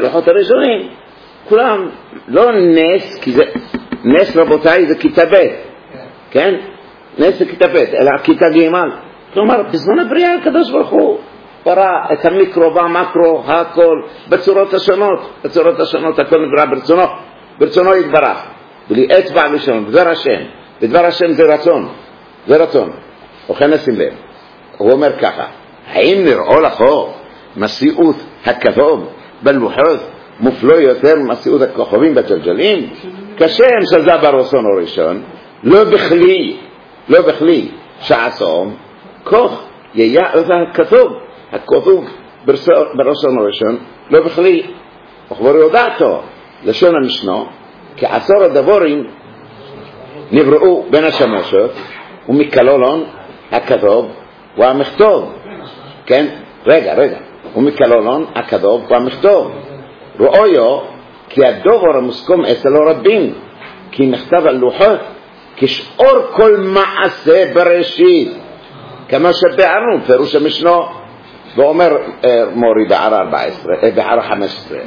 כולם לא נס, כי זה, נס רבותיי זה כיתה ב', כן? נס זה כיתה ב', אלא כיתה ג'. כלומר, בזמן הבריאה הקדוש ברוך הוא ברא את המיקרו והמקרו, הכל, בצורות השונות, הכל נברא ברצונו יתברך, בלי אצבע ראשון, בדבר השם זה רצון. וכן נשים לב, הוא אומר ככה, האם נראו לכו מציאות הכתוב בלוחות מופלא יותר ממציאות הכוכבים בג'לג'לים? כשם שזה ברצון הראשון, לא בכלי שעשאום, כך יהיה עוד הכתוב ברצון הראשון, לא בכלי. וכבר יודעתו לשון המשנה, כעשור הדבורים נבראו בין השמשות, ומכלולון הכתוב והמכתוב, כן? רגע, ומכלולון הכתוב והמכתוב. רואיו כי הדובר המוסכם אצלו רבים, כי נכתב על לוחות כשאור כל מעשה בראשית, כמו שביארנו פירוש המשנה. ואומר מורי בער 15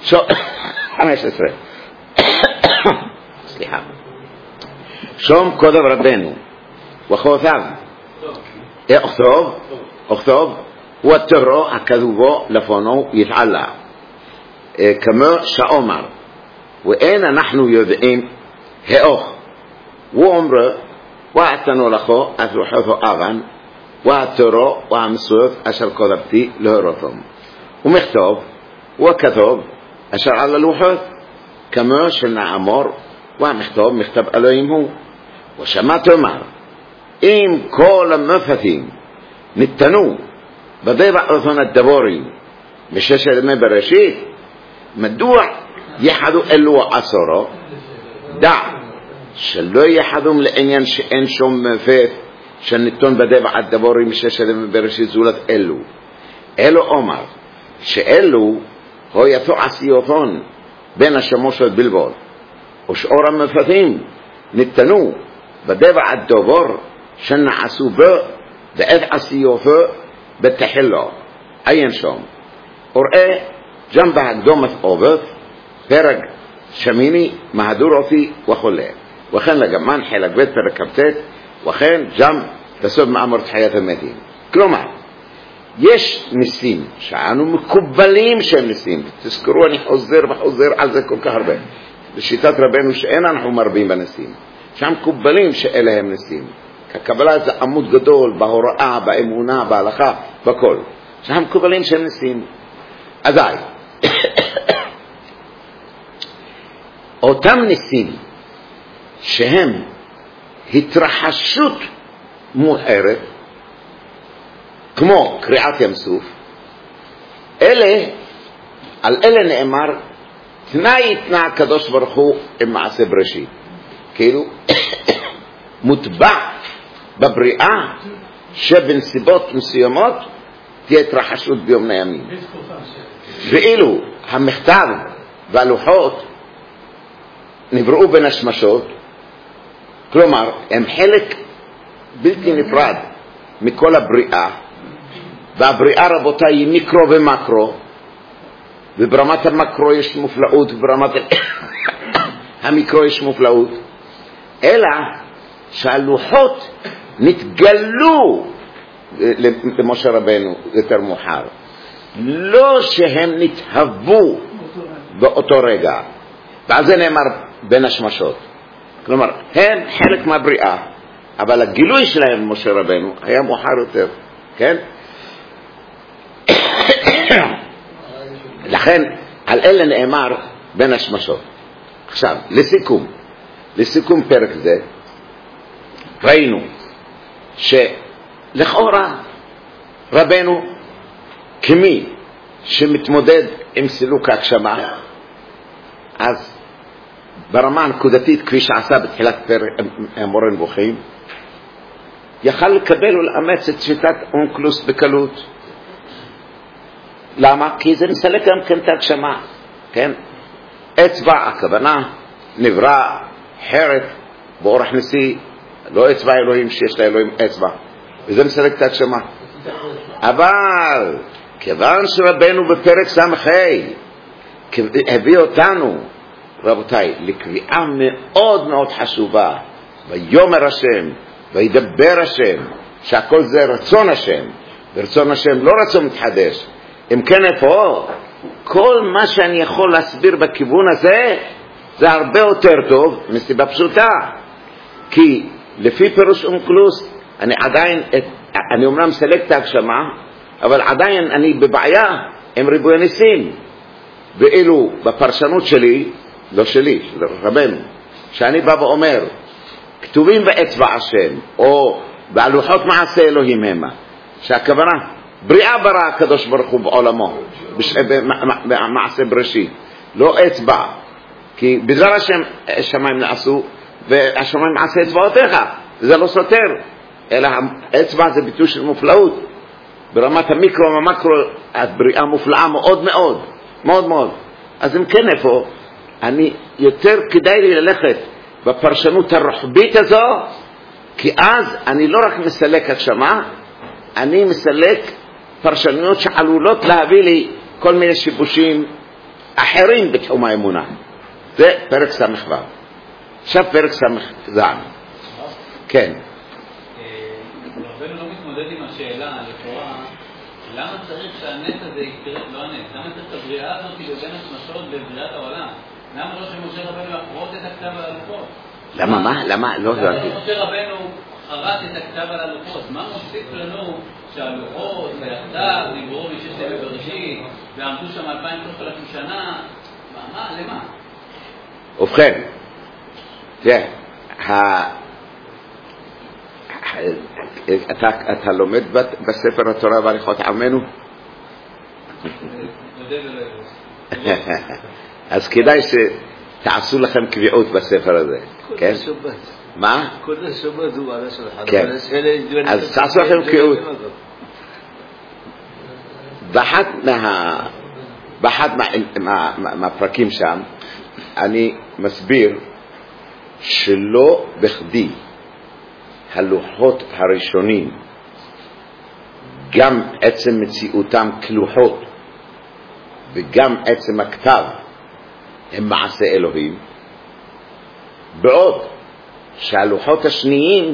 סליחה, שום כותב רבנו וכותב אוכתוב הוא התורו הכתובו לפונו יתעלה, כמו שאומר ואין אנחנו יודעים האוך, הוא אומר ואתנו לכו את לוחותו אבן והתורו והמסורת אשר כתבתי להורותם, ומכתוב וכתוב אשר על הלוחות, כמו שנאמר והמכתוב מכתב אלוהים הוא. ושמעת אומר אם כל המפתים ניתנו בדבר אופן הדבורים בששת ימי בראשית, מדוע יחדו אלו עשורו? דע שלא יחדום לעניין שאין שום מפת שניתון בדבר הדבורים בששת ימי בראשית זולת אלו אומר שאלו הו יתו עשיותון בין השמושות בלבוד, ושאור המפתים ניתנו בדבר הדבור שנעשו בו בעת עשיותו בתחילו עין שום. וראה גם בהקדומת עובד פרק שמיני מהדורותי וכו', וכן לגמן חלק ב' פרק כ"ט, וכן גם בסוד מאמר תחיית המתים. כלומר יש ניסים שאנו מקובלים שהם ניסים, תזכרו, אני חוזר וחוזר על זה כל כך הרבה, בשיטת רבנו שאין אנחנו מרבים בניסים, שם מקובלים שאלה הם ניסים, הקבלה זה עמוד גדול בהוראה, באמונה, בהלכה, בכל, שם מקובלים שהם ניסים. אזי אותם ניסים שהם התרחשות מוארת כמו קריעת ים סוף, על אלה נאמר תנאי התנה הקדוש ברוך הוא עם מעשה בראשית, כאילו מוטבע בבריאה שבנסיבות מסוימות תהיה התרחשות ביום הימים, ואילו המכתב והלוחות נבראו בין השמשות, כלומר הם חלק בלתי נפרד מכל הבריאה, והבריאה רבותיי היא מיקרו ומקרו, וברמת המקרו יש מופלאות וברמת המיקרו יש מופלאות, אלא שהלוחות נתגלו למשה רבנו יותר מאוחר, לא שהם נתהוו באותו רגע, ועל זה נאמר בין השמשות, כלומר הם חלק מהבריאה, אבל הגילוי שלהם למשה רבנו היה מאוחר יותר, כן? לכן על אלה נאמר בין השמשות. עכשיו לסיכום פרק זה ראינו שלכאורה רבנו כמי שמתמודד עם סילוק ההגשמה, אז ברמה הנקודתית כפי שעשה בתחילת פרק מורה נבוכים יכל לקבל ולאמץ את שיטת אונקלוס בקלות. למה? כי זה מסלק גם כן את ההגשמה, כן? אצבע, הכוונה נברא חרט באורח נשיא, לא אצבע אלוהים שיש לאלוהים אצבע, וזה מסלק את ההגשמה. אבל כיוון שרבנו בפרק סמכי הביא אותנו רבותיי לקביעה מאוד מאוד חשובה, ויאמר השם וידבר השם, שהכל זה רצון השם, ורצון השם לא רצון מתחדש. אם כן איפה כל מה שאני יכול להסביר בכיוון הזה זה הרבה יותר טוב, מסיבה פשוטה, כי לפי פירוש אונקלוס אני אומנם מסלק את ההגשמה, אבל עדיין אני בבעיה עם ריבוי ניסים, ואילו בפרשנות שלי, לא שלי, של רבנו, שאני בא ואומר כתובים באצבע השם או בהלוחות מעשה אלוהים המה, שהכוונה בריאה ברא הקדוש ברוך הוא בעולמו במעשה בראשית, לא אצבע, כי בדבר השם השמיים נעשו והשמיים מעשה אצבעותיך, זה לא סותר, אלא האצבע זה ביטוי של מופלאות ברמת המיקרו והמקרו, הבריאה מופלאה מאוד מאוד מאוד מאוד. אז אם כן איפה אני יותר כדאי לי ללכת בפרשנות הרוחבית הזו, כי אז אני לא רק מסלק הגשמה, אני מסלק פרשנויות שעלולות להביא לי כל מיני שיבושים אחרים בתחום האמונה. זה פרק סמ"ו. עכשיו פרק ס"ז. כן. רבנו לא מתמודד עם השאלה לכאורה, למה צריך שהנס הזה יקרה, לא הנס, למה צריך את הבריאה הזאת לבין השמשות בבריאת העולם? למה לא שמשה רבנו יחרוט את הכתב על הלוחות? למה מה? למה? לא זרתי. למה משה רבנו חרט את הכתב על הלוחות? מה מוסיף לנו שהלוחות והכתב נבראו מששת ימי בראשית ועמדו שם 2,000-3,000 שנה? מה? למה? ובכן, תראה, אתה לומד בספר התורה בהליכות עמנו? אז כדאי שתעשו לכם קביעות בספר הזה. כן? מה? כל השבת הוא על השולחן. כן. אז תעשו לכם קביעות. באחד מהפרקים שם אני מסביר שלא בכדי הלוחות הראשונים, גם עצם מציאותם כלוחות וגם עצם הכתב, הם מעשה אלוהים, בעוד שהלוחות השניים,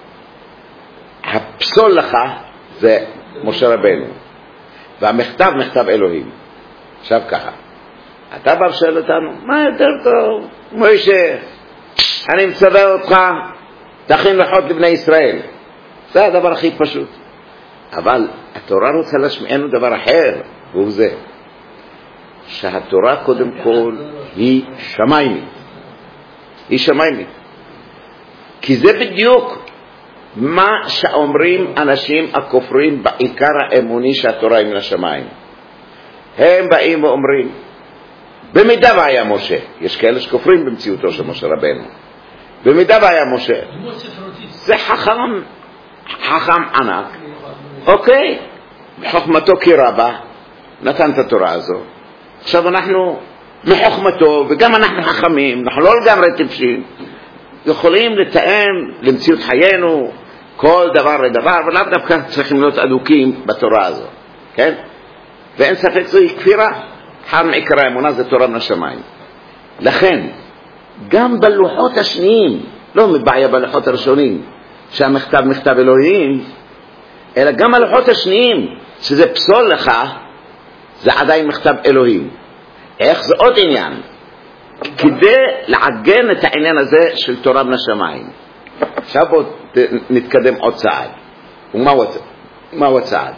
הפסול לך זה משה רבנו, והמכתב מכתב אלוהים. עכשיו ככה, אתה בא ושאל אותנו, מה יותר טוב? משה, אני מצווה אותך, תכין לוחות לבני ישראל. זה הדבר הכי פשוט. אבל התורה רוצה להשמיענו דבר אחר, והוא זה, שהתורה קודם כל היא שמיימית. היא שמיימית. כי זה בדיוק מה שאומרים אנשים הכופרים בעיקר האמוני שהתורה היא מן השמיים. הם באים ואומרים, במידה והיה משה, יש כאלה שכופרים במציאותו של משה רבנו, במידה והיה משה, זה חכם ענק, אוקיי, בחוכמתו כי רבה, נתן את התורה הזו. עכשיו אנחנו מחוכמתו, וגם אנחנו חכמים, אנחנו לא לגמרי טיפשים, יכולים לתאם למציאות חיינו כל דבר לדבר, ולאו דווקא צריכים להיות אדוקים בתורה הזו, כן? ואין ספק זוהי כפירה. אחד מעיקר האמונה זה תורה מן השמיים. לכן גם בלוחות השניים, לא מבעיה בלוחות הראשונים שהמכתב מכתב אלוהים, אלא גם הלוחות השניים שזה פסול לך, זה עדיין מכתב אלוהים. איך? זה עוד עניין, כדי לעגן את העניין הזה של תורה מן השמיים. עכשיו בוא נתקדם עוד צעד. ומהו הצעד?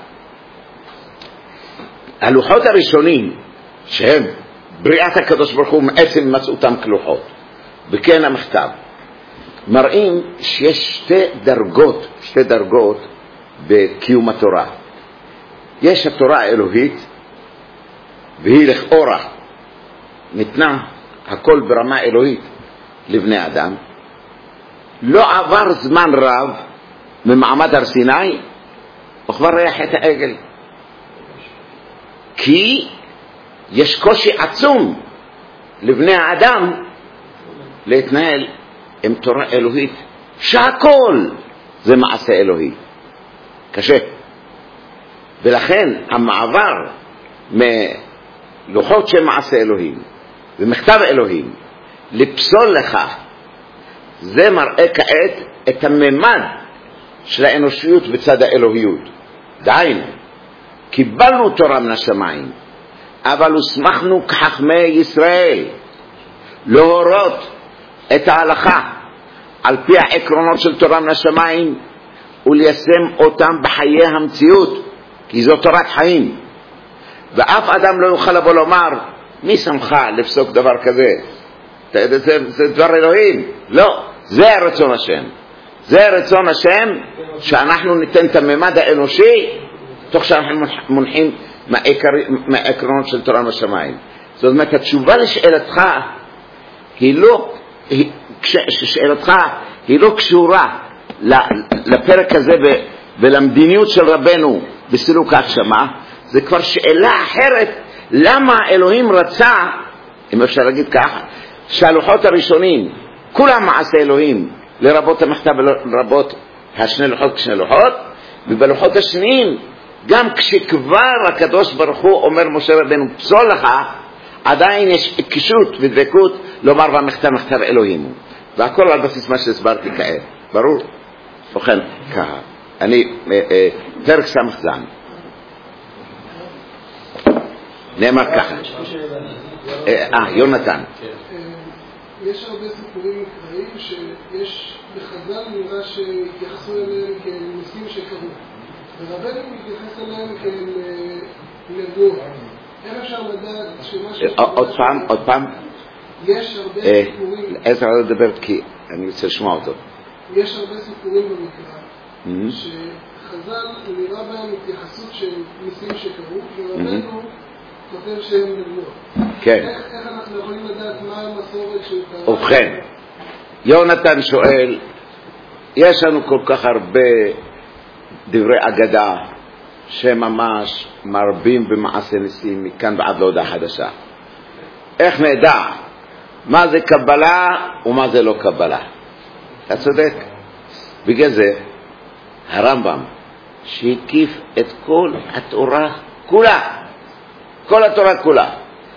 הלוחות הראשונים שהם בריאת הקדוש ברוך הוא מעצם מצאותם כלוחות, וכן המכתב, מראים שיש שתי דרגות בקיום התורה. יש התורה האלוהית, והיא לכאורה ניתנה הכל ברמה אלוהית לבני אדם. לא עבר זמן רב ממעמד הר סיני וכבר היה חטא העגל, כי יש קושי עצום לבני האדם להתנהל עם תורה אלוהית שהכל זה מעשה אלוהי. קשה. ולכן המעבר מלוחות של מעשה אלוהים ומכתב אלוהים לפסול לך, זה מראה כעת את הממד של האנושיות בצד האלוהיות. דהיינו, קיבלנו תורה מן השמיים, אבל הוסמכנו כחכמי ישראל להורות את ההלכה על פי העקרונות של תורה מן השמיים וליישם אותם בחיי המציאות, כי זו תורת חיים. ואף אדם לא יוכל לבוא לומר, מי שמך לפסוק דבר כזה? זה דבר אלוהים. לא, זה רצון השם. זה רצון השם שאנחנו ניתן את הממד האנושי תוך שאנחנו מונחים מהעקרונות של תורה מהשמיים. זאת אומרת, התשובה לשאלתך היא לא קשורה לפרק הזה ולמדיניות של רבנו בסילוק ההגשמה. זה כבר שאלה אחרת, למה אלוהים רצה, אם אפשר להגיד ככה, שהלוחות הראשונים כולם מעשה אלוהים, לרבות המכתב ולרבות השני לוחות כשני לוחות, ובלוחות השניים גם כשכבר הקדוש ברוך הוא אומר משה רבנו פסול לך, עדיין יש קישוט ודבקות לומר והמכתב מכתב אלוהים, והכל על בסיס מה שהסברתי כעת. ברור? ובכן ככה, אני פרק סמך זן נאמר ככה. יונתן, יש הרבה סיפורים מקראיים שיש בחז"ל נראה שהתייחסו אליהם כנושאים שקרו, ורבנו מתייחס אליהם כנבואה. איך אפשר לדעת שמה עוד פעם יש הרבה סיפורים, עזר לדבר כי אני רוצה לשמוע אותו. יש הרבה סיפורים במקרא שחז"ל נראה בהם התייחסות של ניסים שקרו, ורבנו כותב שהם נגמור. כן. איך אנחנו יכולים לדעת מה המסורת שהוא קרא? ובכן, יונתן שואל, יש לנו כל כך הרבה דברי אגדה שממש מרבים במעשה ניסים מכאן ועד להודעה חדשה. איך נדע מה זה קבלה ומה זה לא קבלה? אתה צודק. בגלל זה הרמב"ם שהקיף את כל התורה כולה, כל התורה כולה,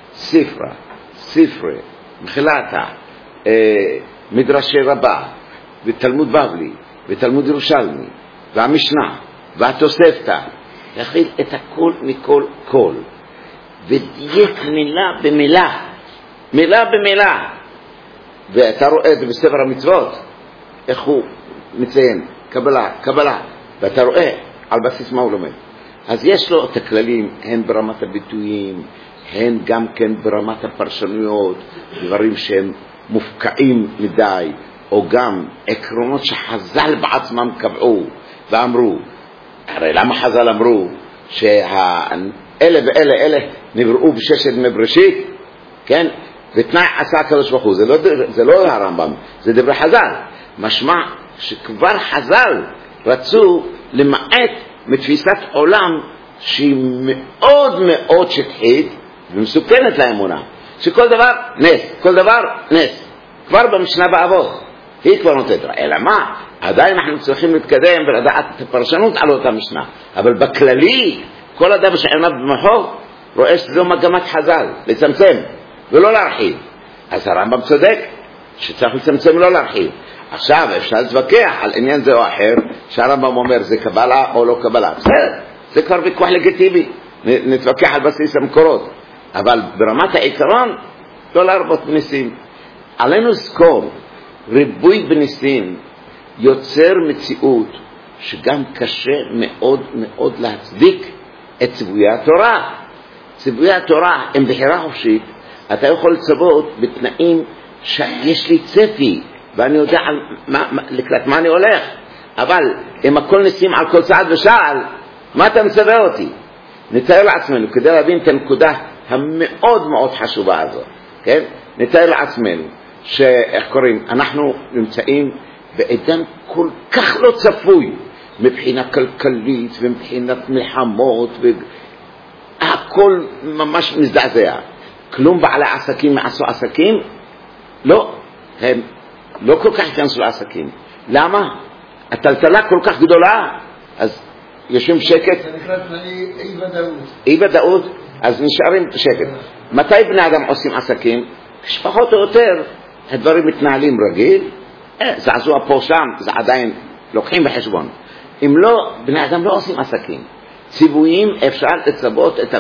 ספרי, מחילתה, מדרשי רבה, ותלמוד בבלי, ותלמוד ירושלמי, והמשנה, והתוספתא, להכיל את הכל מכל כל, ודייק מילה במילה. ואתה רואה את זה בספר המצוות, איך הוא מציין, קבלה, ואתה רואה על בסיס מה הוא לומד. אז יש לו את הכללים, הן ברמת הביטויים, הן גם כן ברמת הפרשנויות, דברים שהם מופקעים מדי, או גם עקרונות שחז"ל בעצמם קבעו ואמרו. הרי למה חז"ל אמרו שאלה ואלה נבראו בששת ימי בראשית? כן? ותנאי עשה הקדוש ברוך הוא, זה לא הרמב"ם, זה דברי חז"ל. משמע שכבר חז"ל רצו למעט מתפיסת עולם שהיא מאוד מאוד שטחית ומסוכנת לאמונה, שכל דבר נס, כבר במשנה באבות היא כבר נותנת. אלא מה? עדיין אנחנו צריכים להתקדם ולדעת את הפרשנות על אותה משנה, אבל בכללי כל אדם שעיניו במוחו רואה שזו מגמת חז"ל, לצמצם ולא להרחיב. אז הרמב"ם צודק שצריך לצמצם ולא להרחיב. עכשיו אפשר להתווכח על עניין זה או אחר, שהרמב"ם אומר זה קבלה או לא קבלה, בסדר, זה כבר ויכוח לגיטימי, נתווכח על בסיס המקורות, אבל ברמת העיקרון לא להרבות בניסים. עלינו לזכור, ריבוי בניסים יוצר מציאות שגם קשה מאוד מאוד להצדיק את ציוויי התורה. ציוויי התורה הם בחירה חופשית, אתה יכול לצוות בתנאים שיש לי צפי ואני יודע לקראת מה אני הולך, אבל אם הכל ניסים על כל צעד ושעל, מה אתה מצווה אותי? נתאר לעצמנו, כדי להבין את הנקודה המאוד מאוד חשובה הזאת, כן? נתאר לעצמנו שאיך קוראים, אנחנו נמצאים בעידן כל כך לא צפוי מבחינה כלכלית ומבחינת מלחמות, הכל ממש מזדעזע. כלום בעלי עסקים מעשו עסקים? לא, הם לא כל כך יכנסו לעסקים. למה? הטלטלה כל כך גדולה, אז יושבים שקט. זה נקרא תנאי אי ודאות, אז נשארים שקט. מתי בני אדם עושים עסקים? כשפחות או יותר הדברים מתנהלים רגיל, זעזוע פה שם, זה עדיין לוקחים בחשבון. אם לא, בני אדם לא עושים עסקים. ציוויים אפשר לצוות את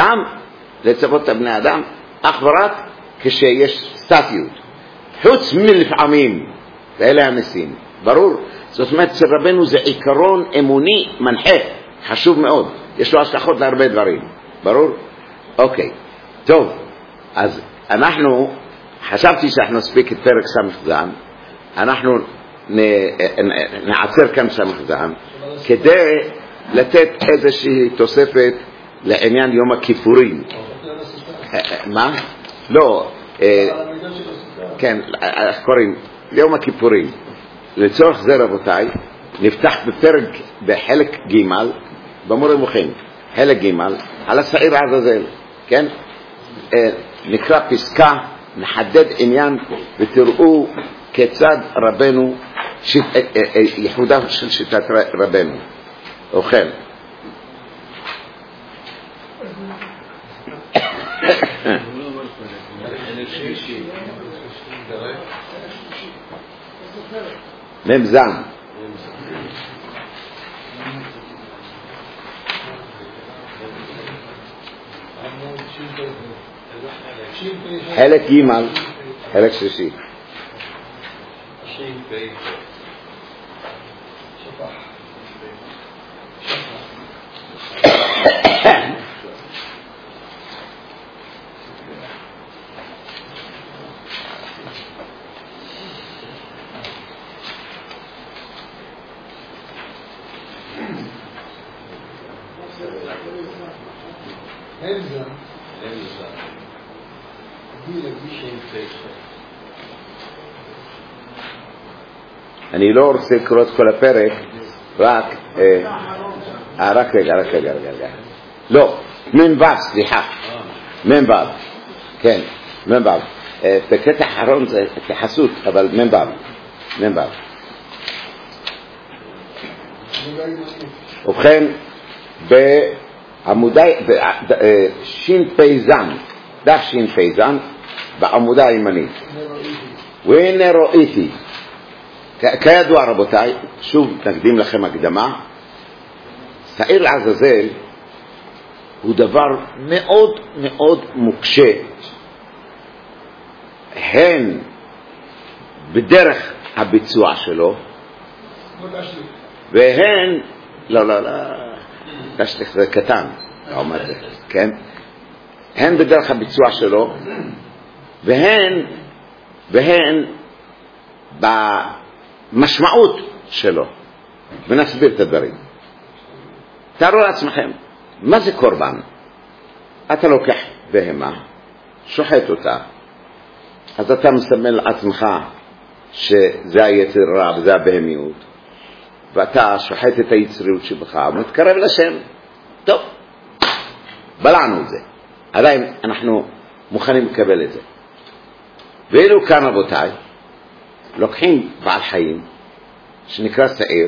הבני אדם, אך ורק כשיש סטטיות. חוץ מלפעמים, ואלה הניסים, ברור. זאת אומרת, אצל רבנו זה עיקרון אמוני מנחה, חשוב מאוד, יש לו השלכות להרבה דברים, ברור? אוקיי, טוב, אז אנחנו, חשבתי שאנחנו נספיק את פרק סמ"ז, אנחנו נעצר כאן סמ"ז, כדי לתת איזושהי תוספת לעניין יום הכיפורים. מה? לא, כן, קוראים יום הכיפורים. לצורך זה רבותיי, נפתח בפרק בחלק ג' במורה מוכן, חלק ג' על השעיר העזאזל, כן? נקרא פסקה, נחדד עניין ותראו כיצד רבנו, ייחודה של שיטת רבנו. אוכל. ממזם. חלק ג' חלק שלישי. Elza. אני לא רוצה לקרוא את כל הפרק, רק רגע. לא, מ"ו, סליחה. מ"ו, כן, מ"ו. בקטע האחרון זה התייחסות, אבל מ"ו. ובכן, בעמודי, ש"פז, דף ש"פז, בעמודה הימנית. והנה ראיתי, כידוע רבותיי, שוב נקדים לכם הקדמה, שעיר לעזאזל הוא דבר מאוד מאוד מוקשה, הן בדרך הביצוע שלו, והן, לא, תשליך זה קטן, כן? הן בדרך הביצוע שלו, והן במשמעות שלו. ונסביר את הדברים. תארו לעצמכם, מה זה קורבן? אתה לוקח בהמה, שוחט אותה, אז אתה מסמל לעצמך שזה היצר רע וזה הבהמיות, ואתה שוחט את היצריות שבך ומתקרב לשם. טוב, בלענו את זה, עדיין אנחנו מוכנים לקבל את זה. ואילו כאן רבותיי, לוקחים בעל חיים שנקרא שעיר,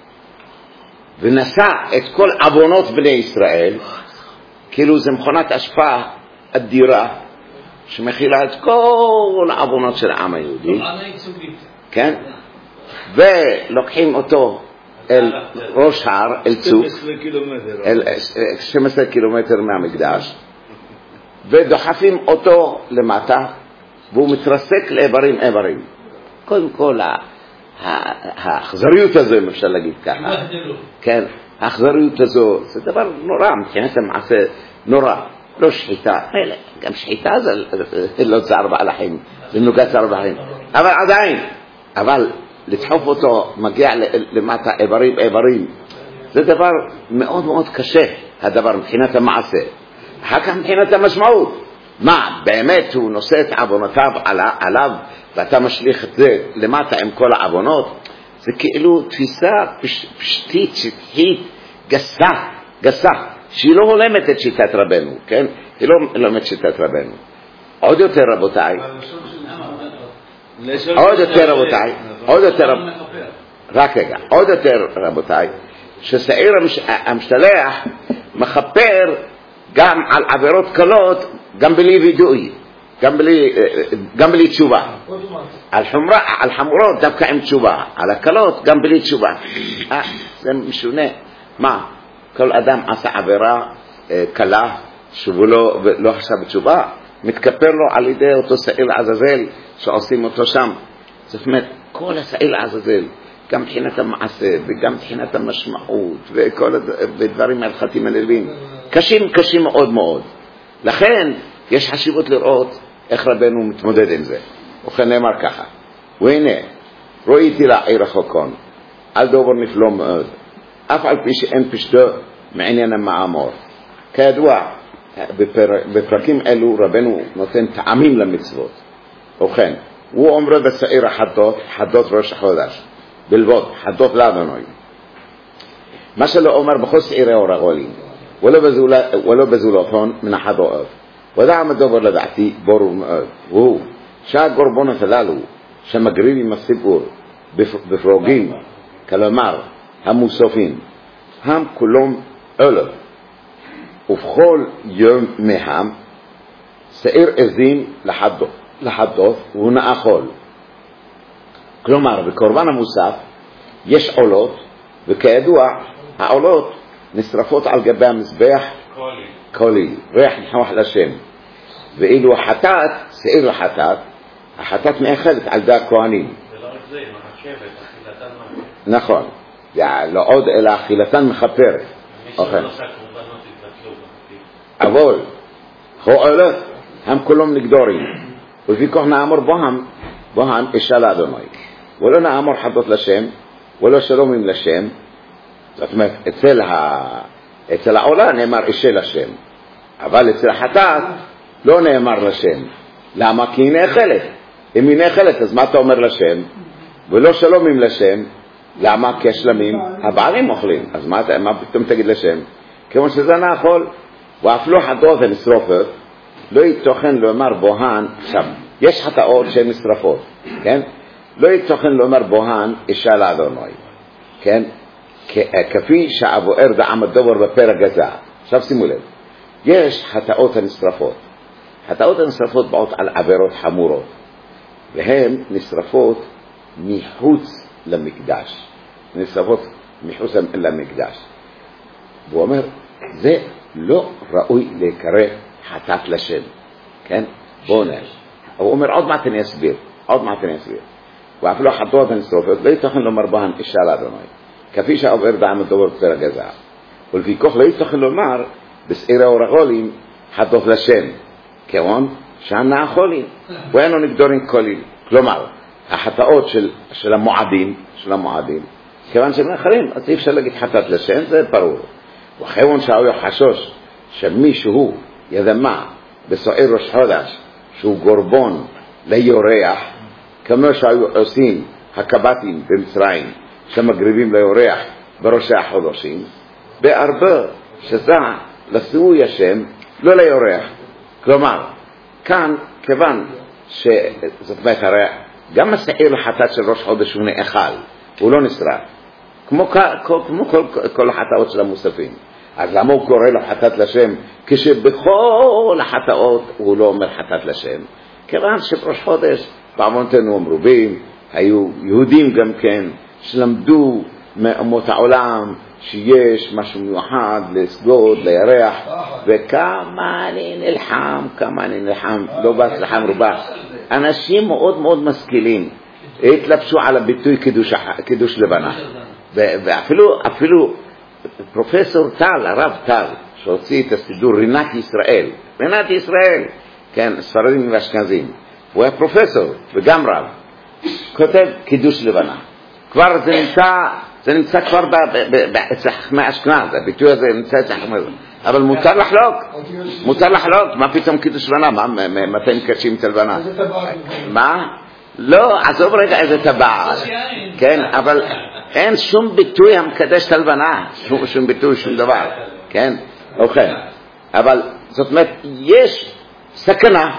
ונשא את כל עוונות בני ישראל, כאילו זה מכונת השפעה אדירה שמכילה את כל העוונות של העם היהודי, כן? ולוקחים אותו אל ראש הר, אל צוק, 12 קילומטר מהמקדש, ודוחפים אותו למטה, והוא מתרסק לאיברים. קודם כל האכזריות הזו, אם אפשר להגיד ככה, כן, האכזריות הזו זה דבר נורא, מבחינת המעשה נורא, לא שחיטה, גם שחיטה זה לא צער בעל החיים, זה נוגע צער בעל החיים, אבל עדיין, אבל לדחוף אותו מגיע למטה איברים, זה דבר מאוד מאוד קשה, הדבר מבחינת המעשה. אחר כך מבחינת המשמעות, מה, באמת הוא נושא את עוונותיו עליו, ואתה משליך את זה למטה עם כל העוונות? זה כאילו תפיסה פשטית, שטחית, גסה, שהיא לא הולמת את שיטת רבנו, כן? היא לא הולמת את שיטת רבנו. עוד יותר רבותיי, עוד יותר רבותיי, ששעיר המשתלח מכפר גם על עבירות קלות, גם בלי וידוי, גם בלי תשובה. על חמורות דווקא עם תשובה, על הקלות גם בלי תשובה. זה משונה. מה? כל אדם עשה עבירה קלה שהוא לא חשב בתשובה, מתכפר לו על ידי אותו שעיר לעזאזל שעושים אותו שם. זאת אומרת, כל השעיר לעזאזל, גם מבחינת המעשה וגם מבחינת המשמעות וכל הדברים ההלכתיים הנלווים, קשים מאוד מאוד. לכן יש חשיבות לראות איך רבנו מתמודד עם זה. וכן נאמר ככה, והנה ראיתי לעיר רחוקון על דבר נפלא מאוד, אף על פי שאין פשטו מעניין המאמור. כידוע בפרקים אלו רבנו נותן טעמים למצוות. וכן הוא אומר בשעיר חדות ראש החודש בלבוד, חדות לאדוני, מה שלא אומר בכל שעירי אורגולים ולא בזולתון מן החדות. ודע מדובר לדעתי ברור מאוד, והוא שהקורבנות הללו שמגריבים הסיפור בפרוגים, כלומר המוספים, הם כולם אלף, ובכל יום מהם שעיר עזים לחדות והוא נאכול. כלומר בקורבן המוסף יש עולות, וכידוע העולות נשרפות על גבי המזבח קולי, ריח נחמח לשם. ואילו החטאת, שעיר לחטאת, החטאת מאחדת על די הכהנים. זה לא רק זה, עם הרכבת, אכילתן מכפרת. נכון, לא עוד אלא אכילתן מכפרת. מי שלא עושה קורבנות יתבטלו במחיר. אבל העולות הם כולם נגדורים, ולפי כך נאמר בוהם אישה לאדוני, ולא נאמר חטאות לשם ולא שלומים לשם. זאת אומרת, אצל העולה נאמר אישה לשם, אבל אצל החטאת לא נאמר לשם. למה? כי היא נאכלת. אם היא נאכלת, אז מה אתה אומר לשם? ולא שלומים לשם. למה? כי השלמים, הבעלים אוכלים. אז מה פתאום תגיד לשם? כמו שזה נאכול, ואף לא חטאות ונשרופת, לא יתוכן לומר בוהן. עכשיו, יש חטאות שהן נשרפות, כן? לא יתוכן לומר בוהן אישה לאדוני, כן? כפי שהבוער דעם הדובר בפרק גזע. עכשיו שימו לב, יש חטאות הנשרפות. חטאות הנשרפות באות על עבירות חמורות, והן נשרפות מחוץ למקדש. נשרפות מחוץ למקדש. והוא אומר, זה לא ראוי להיקרא חטאת לשם, כן? בואו נראה. הוא אומר, עוד מעט אני אסביר. ואפילו חטאות הנשרפות, לא יתוכן לומר בהן אישה לאדוני. כפי שהעובר דעם הדובר בפרק גזע. ולפיכך לא יתוכן לומר בשעירי אורגולים חטאות לשם. כמון שהנאכולים. ואינו נגדורין כליל. כלומר, החטאות של המועדים, כיוון שהם נאכלים, אז אי אפשר להגיד חטאת לשם, זה ברור. וכיוון שהיו חשוש שמישהו ידמה בסוער ראש חודש שהוא גורבון ליורח, כמו שהיו עושים הקבטים במצרים שמגריבים ליורח בראשי החודשים, בהרבה שזה לסיעוי השם לא ליורח. כלומר, כאן כיוון שזאת אומרת הרי גם השעיר לחטאת של ראש חודש הוא נאכל, הוא לא נשרף, כמו כל החטאות של המוספים. אז למה הוא קורא לו חטאת לשם כשבכל החטאות הוא לא אומר חטאת לשם? כיוון שבראש חודש בעוונותינו המרובים היו יהודים גם כן שלמדו מאומות העולם שיש משהו מיוחד לסגוד, לירח, וכמה אני נלחם, לא בהצלחה מרובה. אנשים מאוד מאוד משכילים התלבשו על הביטוי קידוש לבנה, ואפילו פרופסור טל, הרב טל, שהוציא את הסידור רינת ישראל, כן, ספרדים ואשכנזים, הוא היה פרופסור וגם רב, כותב קידוש לבנה. כבר זה נמצא כבר אצל חכמי אשכנז, הביטוי הזה נמצא אצל חכמי אשכנז, אבל מותר לחלוק, מה פתאום קידוש לבנה? מתי מקדשים את הלבנה? מה? לא, עזוב רגע איזה טבעת, כן, אבל אין שום ביטוי המקדש את הלבנה, שום ביטוי, שום דבר, כן, אוקיי, אבל זאת אומרת, יש סכנה.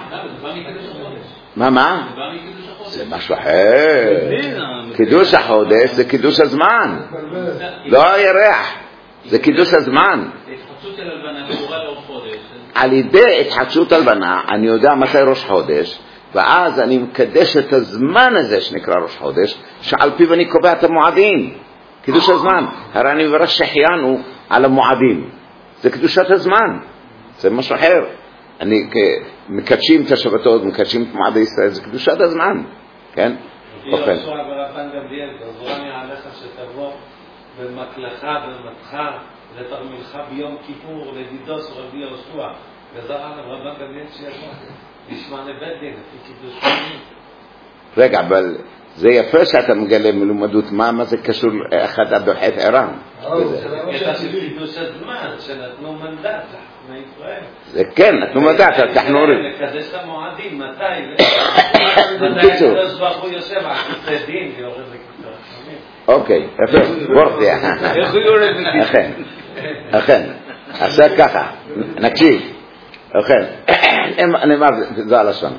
מה? זה משהו אחר. קידוש החודש זה קידוש הזמן, לא הירח, זה קידוש הזמן. התחדשות של הלבנה קורה לראש חודש. על ידי התחדשות הלבנה אני יודע מתי ראש חודש, ואז אני מקדש את הזמן הזה שנקרא ראש חודש, שעל פיו אני קובע את המועדים. קידוש הזמן, הרי אני מברך שהחיינו על המועדים, זה קדושת הזמן, זה משהו אחר. אני מקדשים את השבתות, מקדשים את מועדי ישראל, זה קדושת הזמן, כן? יהושע ברבן גמליאל, גזרני עליך שתבוא במקלך במתך לתרמילך ביום כיפור לדידוס רבי יהושע, גזרני ברבן גמליאל שיבוא נשמע לבית דין לפי קידוש שמיים. רגע, אבל זה יפה שאתה מגלה מלומדות, מה זה קשור אחד הדוחת ערם? קטע של קידוש הזמן, שנתנו מנדט לחכמי ישראל. זה כן, נתנו מנדט, אנחנו אומרים. לקדש את המועדים, מתי? בקיצור. הקדוש ברוך הוא יושב על כיסא דין ויורד לכיסא רחמים. אוקיי, יפה, בורתי. איך הוא יורד לכיסא? אכן, עשה ככה, נקשיב. אכן, נאמר, זה הלשון.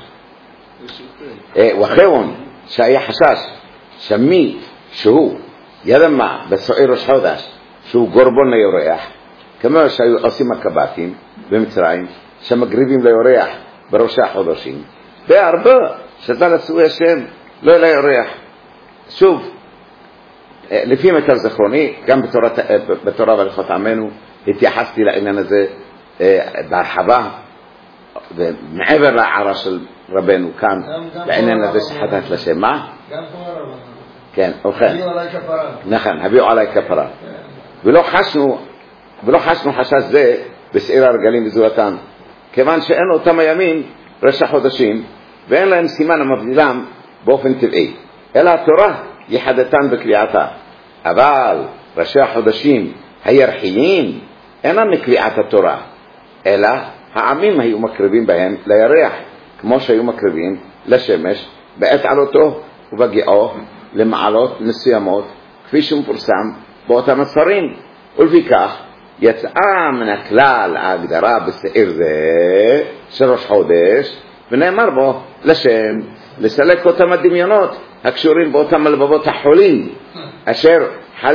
וכיוון שהיה חשש שמי שהוא ידמה בסוער ראש חודש שהוא גורבון ליורח, כמו שהיו עושים הקבטים במצרים שמגריבים ליורח בראשי החודשים, בהרבה שזה לסעוי השם לא ליורח. שוב, לפי מיטב זכרוני, גם בתורה והלכות עמנו התייחסתי לעניין הזה בהרחבה, ומעבר להערה של רבנו כאן בעניין הזה שחטאת לשם. מה? גם כמו הרב. כן, אוכל. הביאו עליי כפרה. נכון, הביאו עליי כפרה. ולא חשנו חשש זה בשעיר הרגלים וזולתם, כיוון שאין אותם הימים ראשי חודשים, ואין להם סימן המבדילם באופן טבעי, אלא התורה יחדתן בקביעתה. אבל ראשי החודשים הירחיים אינם מקביעת התורה, אלא העמים היו מקריבים בהם לירח, כמו שהיו מקריבים לשמש בעת עלותו ובגיעו למעלות מסוימות, כפי שמפורסם באותם הספרים. ולפיכך יצאה מן הכלל ההגדרה בשעיר זה של ראש חודש, ונאמר בו לשם לסלק אותם הדמיונות הקשורים באותם הלבבות החולים אשר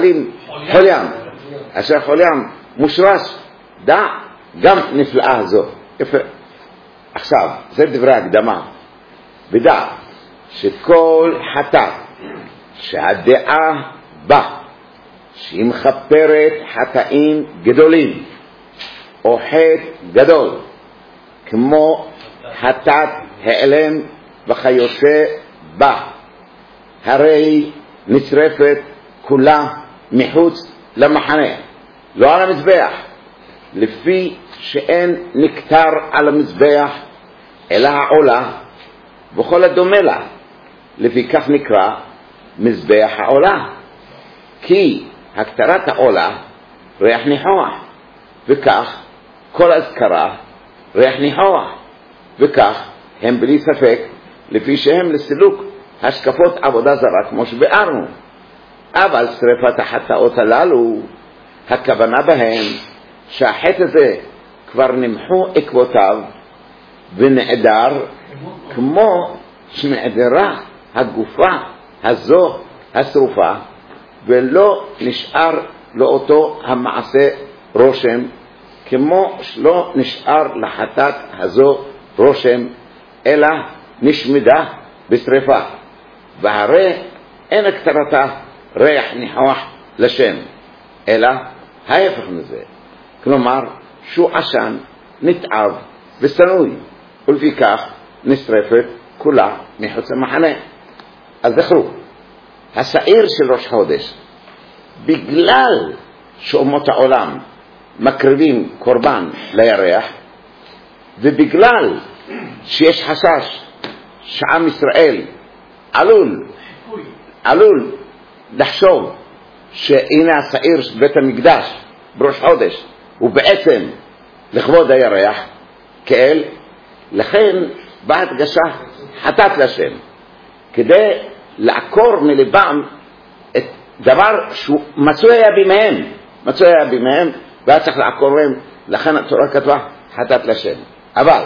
חולים מושרש. דע גם נפלאה זו. יפה. עכשיו זה דברי הקדמה. ודע שכל חטאת שהדעה בה שהיא מכפרת חטאים גדולים או חטא גדול כמו חטאת העלם וכיוצא בה, הרי נשרפת כולה מחוץ למחנה, לא על המזבח, לפי שאין נקטר על המזבח אלא העולה וכל הדומה לה. לפי כך נקרא מזבח העולה, כי הקטרת העולה ריח ניחוח, וכך כל הזכרה ריח ניחוח, וכך הם בלי ספק לפי שהם לסילוק השקפות עבודה זרה כמו שבארנו. אבל שריפת החטאות הללו הכוונה בהם שהחטא הזה כבר נמחו עקבותיו ונעדר כמו שנעדרה הגופה הזו השרופה, ולא נשאר לאותו המעשה רושם, כמו שלא נשאר לחטאת הזו רושם אלא נשמדה בשריפה, והרי אין הקטרתה ריח ניחוח לשם אלא ההפך מזה, כלומר שהוא עשן נתעב וסנוי, ולפיכך נשרפת כולה מחוץ למחנה. אז זכרו, השעיר של ראש חודש, בגלל שאומות העולם מקריבים קורבן לירח, ובגלל שיש חשש שעם ישראל עלול לחשוב שהנה השעיר של בית המקדש בראש חודש הוא בעצם לכבוד הירח כאל, לכן באה הדגשה חטאת לשם, כדי לעקור מלבם את דבר שהוא מצוי היה בימיהם והיה צריך לעקור מהם, לכן התורה כתבה חטאת לשם. אבל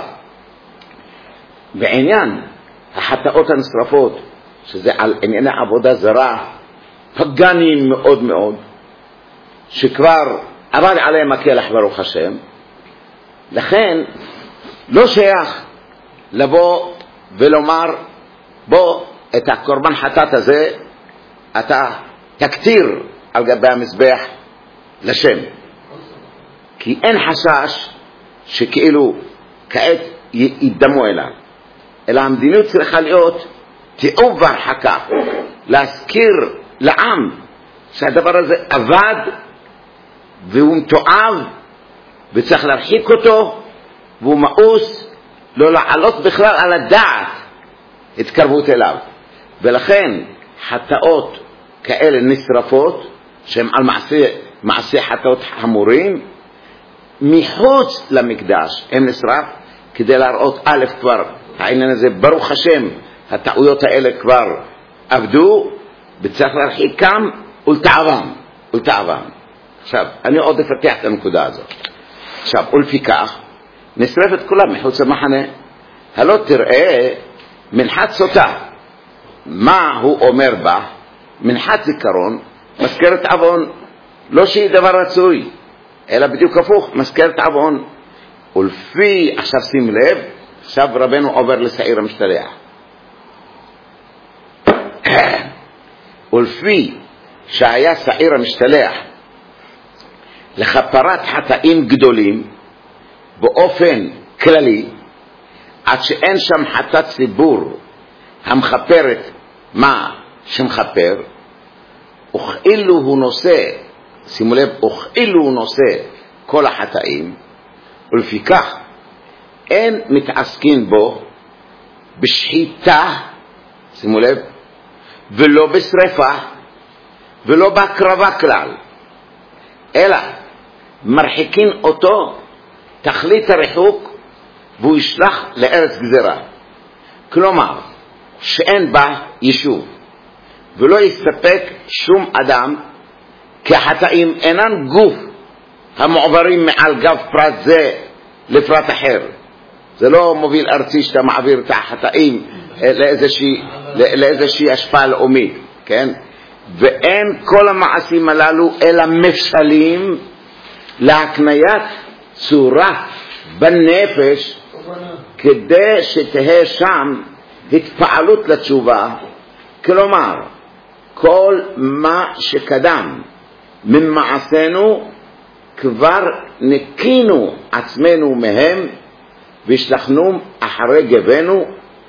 בעניין החטאות הנשרפות, שזה על ענייני עבודה זרה פגניים מאוד מאוד, שכבר עבד עליהם הכלח ברוך השם, לכן לא שייך לבוא ולומר בוא את הקורבן חטאת הזה אתה תקטיר על גבי המזבח לשם, כי אין חשש שכאילו כעת ידמו אליו, אלא המדיניות צריכה להיות תיעוב והרחקה, להזכיר לעם שהדבר הזה עבד והוא מתועב וצריך להרחיק אותו, והוא מאוס לא לעלות בכלל על הדעת התקרבות אליו. ולכן חטאות כאלה נשרפות שהם על מעשה חטאות חמורים מחוץ למקדש, הם נשרף כדי להראות א' כבר העניין הזה ברוך השם הטעויות האלה כבר עבדו וצריך להרחיקם ולתעבם. עכשיו אני עוד אפתח את הנקודה הזאת. עכשיו ולפיכך נשרפת כולה מחוץ למחנה. הלא תראה מנחת סוטה, מה הוא אומר בה? מנחת זיכרון מזכרת עוון, לא שהיא דבר רצוי אלא בדיוק הפוך, מזכרת עוון. ולפי, עכשיו שים לב, עכשיו רבנו עובר לשעיר המשתלח. ולפי שהיה שעיר המשתלח לכפרת חטאים גדולים באופן כללי, עד שאין שם חטאת ציבור המחפרת מה שמחפר, וכאילו הוא נושא, שימו לב, וכאילו הוא נושא כל החטאים, ולפיכך אין מתעסקים בו בשחיטה, שימו לב, ולא בשריפה ולא בהקרבה כלל, אלא מרחיקים אותו תכלית הריחוק והוא ישלח לארץ גזירה. כלומר, שאין בה יישוב, ולא יסתפק שום אדם, כי החטאים אינן גוף המועברים מעל גב פרט זה לפרט אחר. זה לא מוביל ארצי שאתה מעביר את החטאים לאיזושהי השפעה לאומית, כן? ואין כל המעשים הללו אלא מפשלים להקניית צורה בנפש, כדי שתהיה שם התפעלות לתשובה. כלומר, כל מה שקדם ממעשינו כבר נקינו עצמנו מהם, והשלחנו אחרי גבנו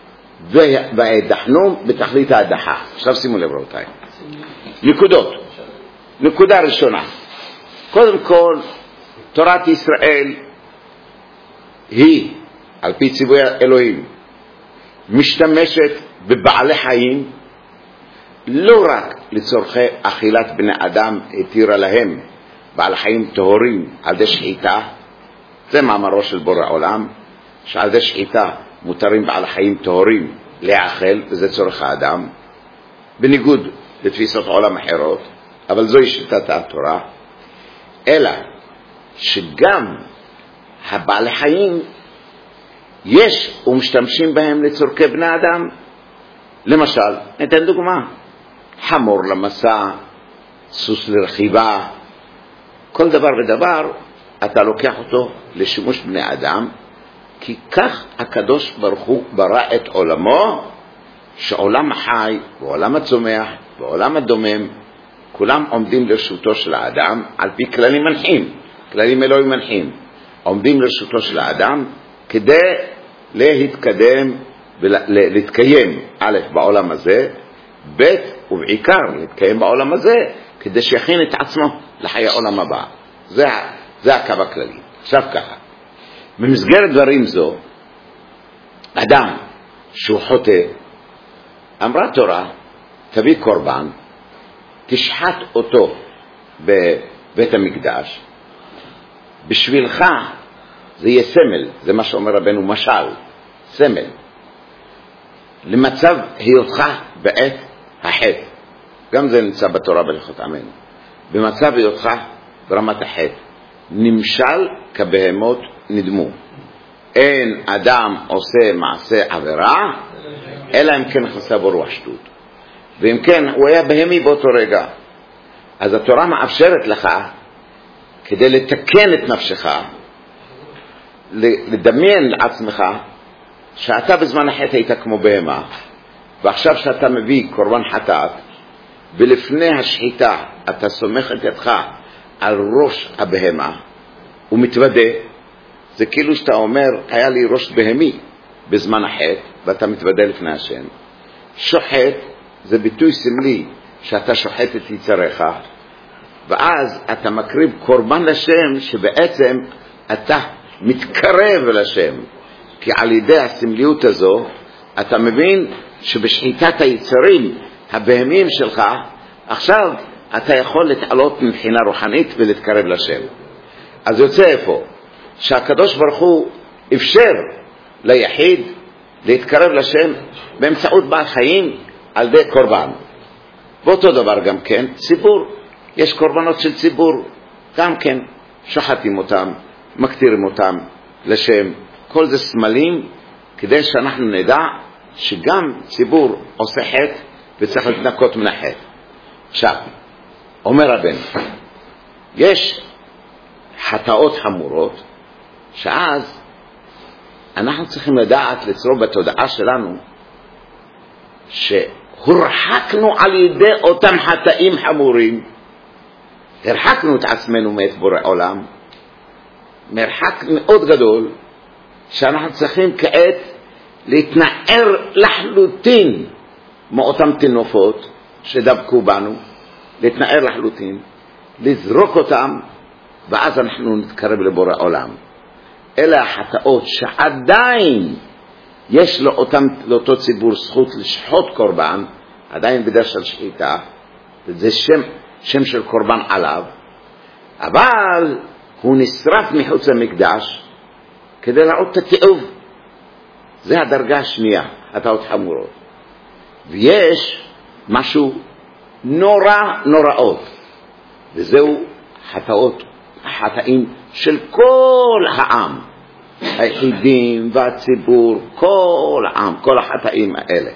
והדחנו בתכלית ההדחה. עכשיו שימו לב רבותיי, נקודות. נקודה ראשונה, קודם כל תורת ישראל היא על פי ציווי אלוהים משתמשת בבעלי חיים לא רק לצורכי אכילת בני אדם, התירה להם בעל חיים טהורים על ידי שחיטה. זה מאמרו של בורא עולם, שעל ידי שחיטה מותרים בעל חיים טהורים להאכל, וזה צורך האדם, בניגוד לתפיסות עולם אחרות, אבל זוהי שיטת התורה. אלא שגם הבעלי חיים יש ומשתמשים בהם לצורכי בני אדם. למשל, ניתן דוגמה, חמור למסע, סוס לרכיבה, כל דבר ודבר אתה לוקח אותו לשימוש בני אדם, כי כך הקדוש ברוך הוא ברא את עולמו, שעולם החי ועולם הצומח ועולם הדומם כולם עומדים לרשותו של האדם על פי כללים מנחים, כללים אלוהים מנחים, עומדים לרשותו של האדם כדי להתקדם ולהתקיים א' בעולם הזה, ב' ובעיקר להתקיים בעולם הזה כדי שיכין את עצמו לחיי העולם הבא. זה הקו הכללי. עכשיו ככה, במסגרת דברים זו, אדם שהוא חוטא, אמרה תורה, תביא קורבן, תשחט אותו בבית המקדש, בשבילך זה יהיה סמל, זה מה שאומר רבנו משל, סמל, למצב היותך בעת החטא. גם זה נמצא בתורה בהלכות עמנו. במצב היותך ברמת החטא, נמשל כבהמות נדמו. אין אדם עושה מעשה עבירה אלא אם כן חסה בו רוח שטות, ואם כן הוא היה בהמי באותו רגע. אז התורה מאפשרת לך, כדי לתקן את נפשך, לדמיין לעצמך שאתה בזמן החטא היית כמו בהמה, ועכשיו שאתה מביא קורבן חטאת ולפני השחיטה אתה סומך את ידך על ראש הבהמה ומתוודה, זה כאילו שאתה אומר היה לי ראש בהמי בזמן החטא ואתה מתוודה לפני השם. שוחט זה ביטוי סמלי שאתה שוחט את יצריך, ואז אתה מקריב קורבן לשם, שבעצם אתה מתקרב לשם, כי על ידי הסמליות הזו אתה מבין שבשחיטת היצרים הבהמיים שלך עכשיו אתה יכול להתעלות מבחינה רוחנית ולהתקרב לשם. אז יוצא איפה שהקדוש ברוך הוא אפשר ליחיד להתקרב לשם באמצעות בעל חיים על ידי קורבן. ואותו דבר גם כן ציבור, יש קורבנות של ציבור גם כן, שוחטים אותם, מקטירים אותם לשם. כל זה סמלים כדי שאנחנו נדע שגם ציבור עושה חטא וצריך להתנקות מן החטא. עכשיו אומר רבנו, יש חטאות חמורות שאז אנחנו צריכים לדעת לצרוב בתודעה שלנו שהורחקנו על ידי אותם חטאים חמורים, הרחקנו את עצמנו מאת בורא עולם מרחק מאוד גדול, שאנחנו צריכים כעת להתנער לחלוטין מאותם תינופות שדבקו בנו, להתנער לחלוטין, לזרוק אותם, ואז אנחנו נתקרב לבורא עולם. אלה החטאות שעדיין יש לאותו ציבור זכות לשחוט קורבן, עדיין בדרך של שחיטה, זה שם של קורבן עליו, אבל הוא נשרף מחוץ למקדש כדי להראות את התיעוב זה הדרגה השנייה, חטאות חמורות. ויש משהו נוראות, וזהו חטאים של כל העם, היחידים והציבור, כל העם, כל החטאים האלה.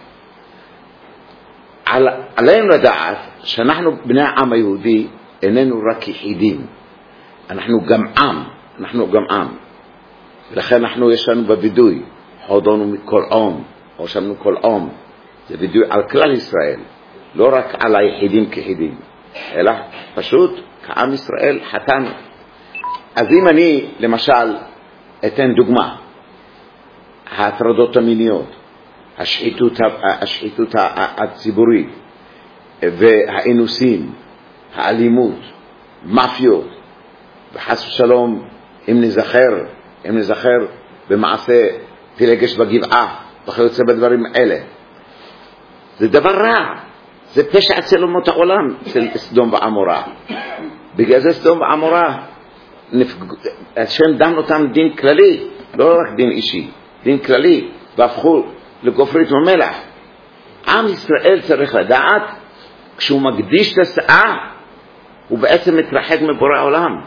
עלינו לדעת שאנחנו בני העם היהודי איננו רק יחידים, אנחנו גם עם, ולכן יש לנו בבידוי חודנו מכל עם, או שמנו כל עם, זה בידוי על כלל ישראל, לא רק על היחידים כיחידים, אלא פשוט כעם ישראל חטאנו. אז אם אני למשל אתן דוגמה, ההטרדות המיניות, השחיתות הציבורית והאינוסים, האלימות, מאפיות, וחס ושלום אם נזכר במעשה פילגש בגבעה וכיוצא בדברים האלה, זה דבר רע, זה פשע אצל אומות העולם, אצל סדום ועמורה. בגלל זה סדום ועמורה השם דן אותם דין כללי, לא רק דין אישי, דין כללי, והפכו לגופרית ומלח. עם ישראל צריך לדעת, כשהוא מקדיש את השעה, הוא בעצם מתרחק מבורא העולם.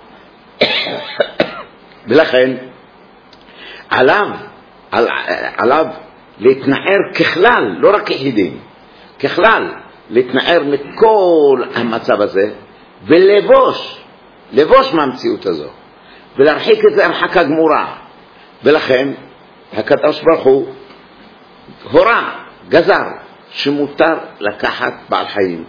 ולכן עליו להתנער ככלל, לא רק יחידים, ככלל להתנער מכל המצב הזה, ולבוש מהמציאות הזו, ולהרחיק את זה הרחקה גמורה. ולכן הקדוש ברוך הוא גזר שמותר לקחת בעל חיים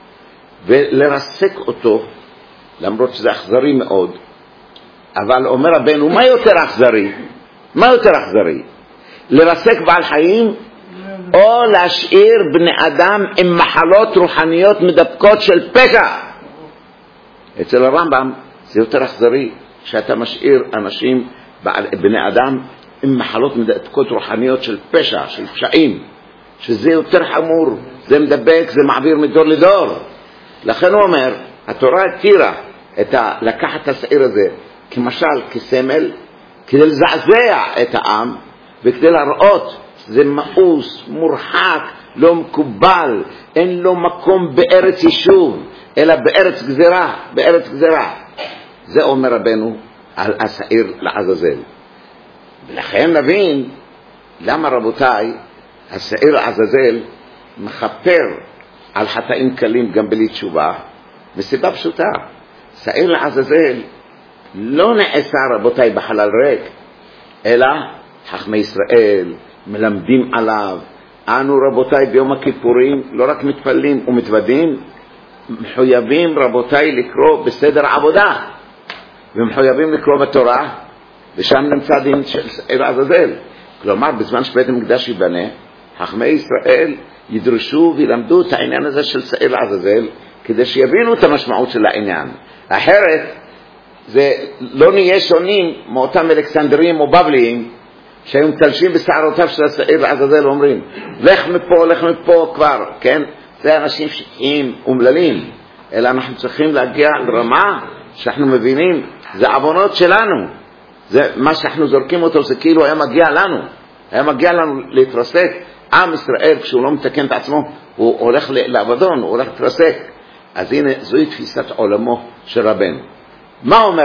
ולרסק אותו, למרות שזה אכזרי מאוד. אבל אומר רבנו, מה יותר אכזרי? לרסק בעל חיים או להשאיר בני אדם עם מחלות רוחניות מדבקות של פשע? אצל הרמב"ם זה יותר אכזרי שאתה משאיר אנשים, בני אדם, עם מחלות מדבקות רוחניות של פשע, של פשעים, שזה יותר חמור, זה מדבק, זה מעביר מדור לדור. לכן הוא אומר, התורה התירה לקחת את השעיר הזה כמשל, כסמל, כדי לזעזע את העם, וכדי להראות זה מאוס, מורחק, לא מקובל, אין לו מקום בארץ יישוב, אלא בארץ גזירה. זה אומר רבנו על השעיר לעזאזל. ולכן נבין למה רבותיי השעיר לעזאזל מחפר על חטאים קלים גם בלי תשובה, מסיבה פשוטה. שעיר לעזאזל לא נעשה רבותיי בחלל ריק, אלא חכמי ישראל מלמדים עליו. אנו רבותיי ביום הכיפורים לא רק מתפללים ומתוודים, מחויבים רבותיי לקרוא בסדר עבודה, ומחויבים לקרוא בתורה, ושם נמצא דין של שעיר לעזאזל. כלומר בזמן שבית המקדש ייבנה, חכמי ישראל ידרשו וילמדו את העניין הזה של שעיר לעזאזל, כדי שיבינו את המשמעות של העניין. אחרת זה לא נהיה שונים מאותם אלכסנדרים או בבליים שהיו מתלשים בשערותיו של השעיר לעזאזל ואומרים לך מפה כבר, כן? זה אנשים שטחיים ומללים. אלא אנחנו צריכים להגיע לרמה שאנחנו מבינים זה עוונות שלנו, זה מה שאנחנו זורקים אותו, זה כאילו היה מגיע לנו להתרסק. עם ישראל כשהוא לא מתקן את עצמו הוא הולך לעבדון, הוא הולך להתרסק. אז הנה זוהי תפיסת עולמו של רבנו. מה אומר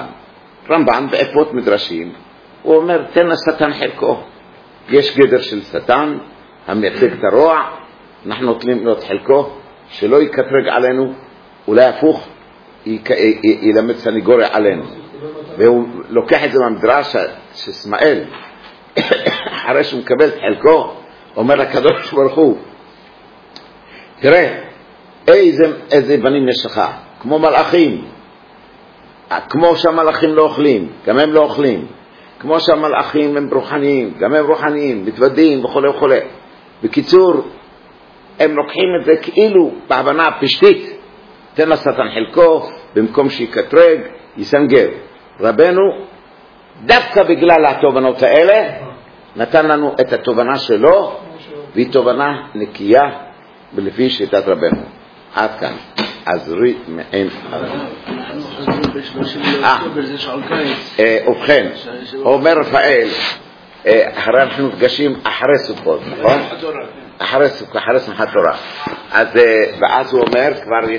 רמב"ן באפות מדרשים, הוא אומר תן לשטן חלקו. יש גדר של שטן המייצג את הרוע, אנחנו נותנים לו את חלקו, שלא יקטרג עלינו, אולי הפוך ילמד סניגוריה עלינו. והוא לוקח את זה מהמדרש ששמאל אחרי שהוא מקבל את חלקו אומר לקדוש ברוך הוא, תראה איזה בנים יש לך, כמו מלאכים, כמו שהמלאכים לא אוכלים גם הם לא אוכלים, כמו שהמלאכים הם רוחניים גם הם רוחניים, מתוודים וכו'. בקיצור הם לוקחים את זה כאילו בהבנה הפשטית, תן לשטן חלקו, במקום שיקטרג יסנגר. רבנו דווקא בגלל התובנות האלה נתן לנו את התובנה שלו, והיא תובנה נקייה ולפי שיטת רבנו. עד כאן עזרי מעין ובכן אומר רפאל הרי אנחנו נפגשים אחרי סוכות, נכון? אחרי סוכה, אחרי שמחת תורה. אז ואז הוא אומר, כבר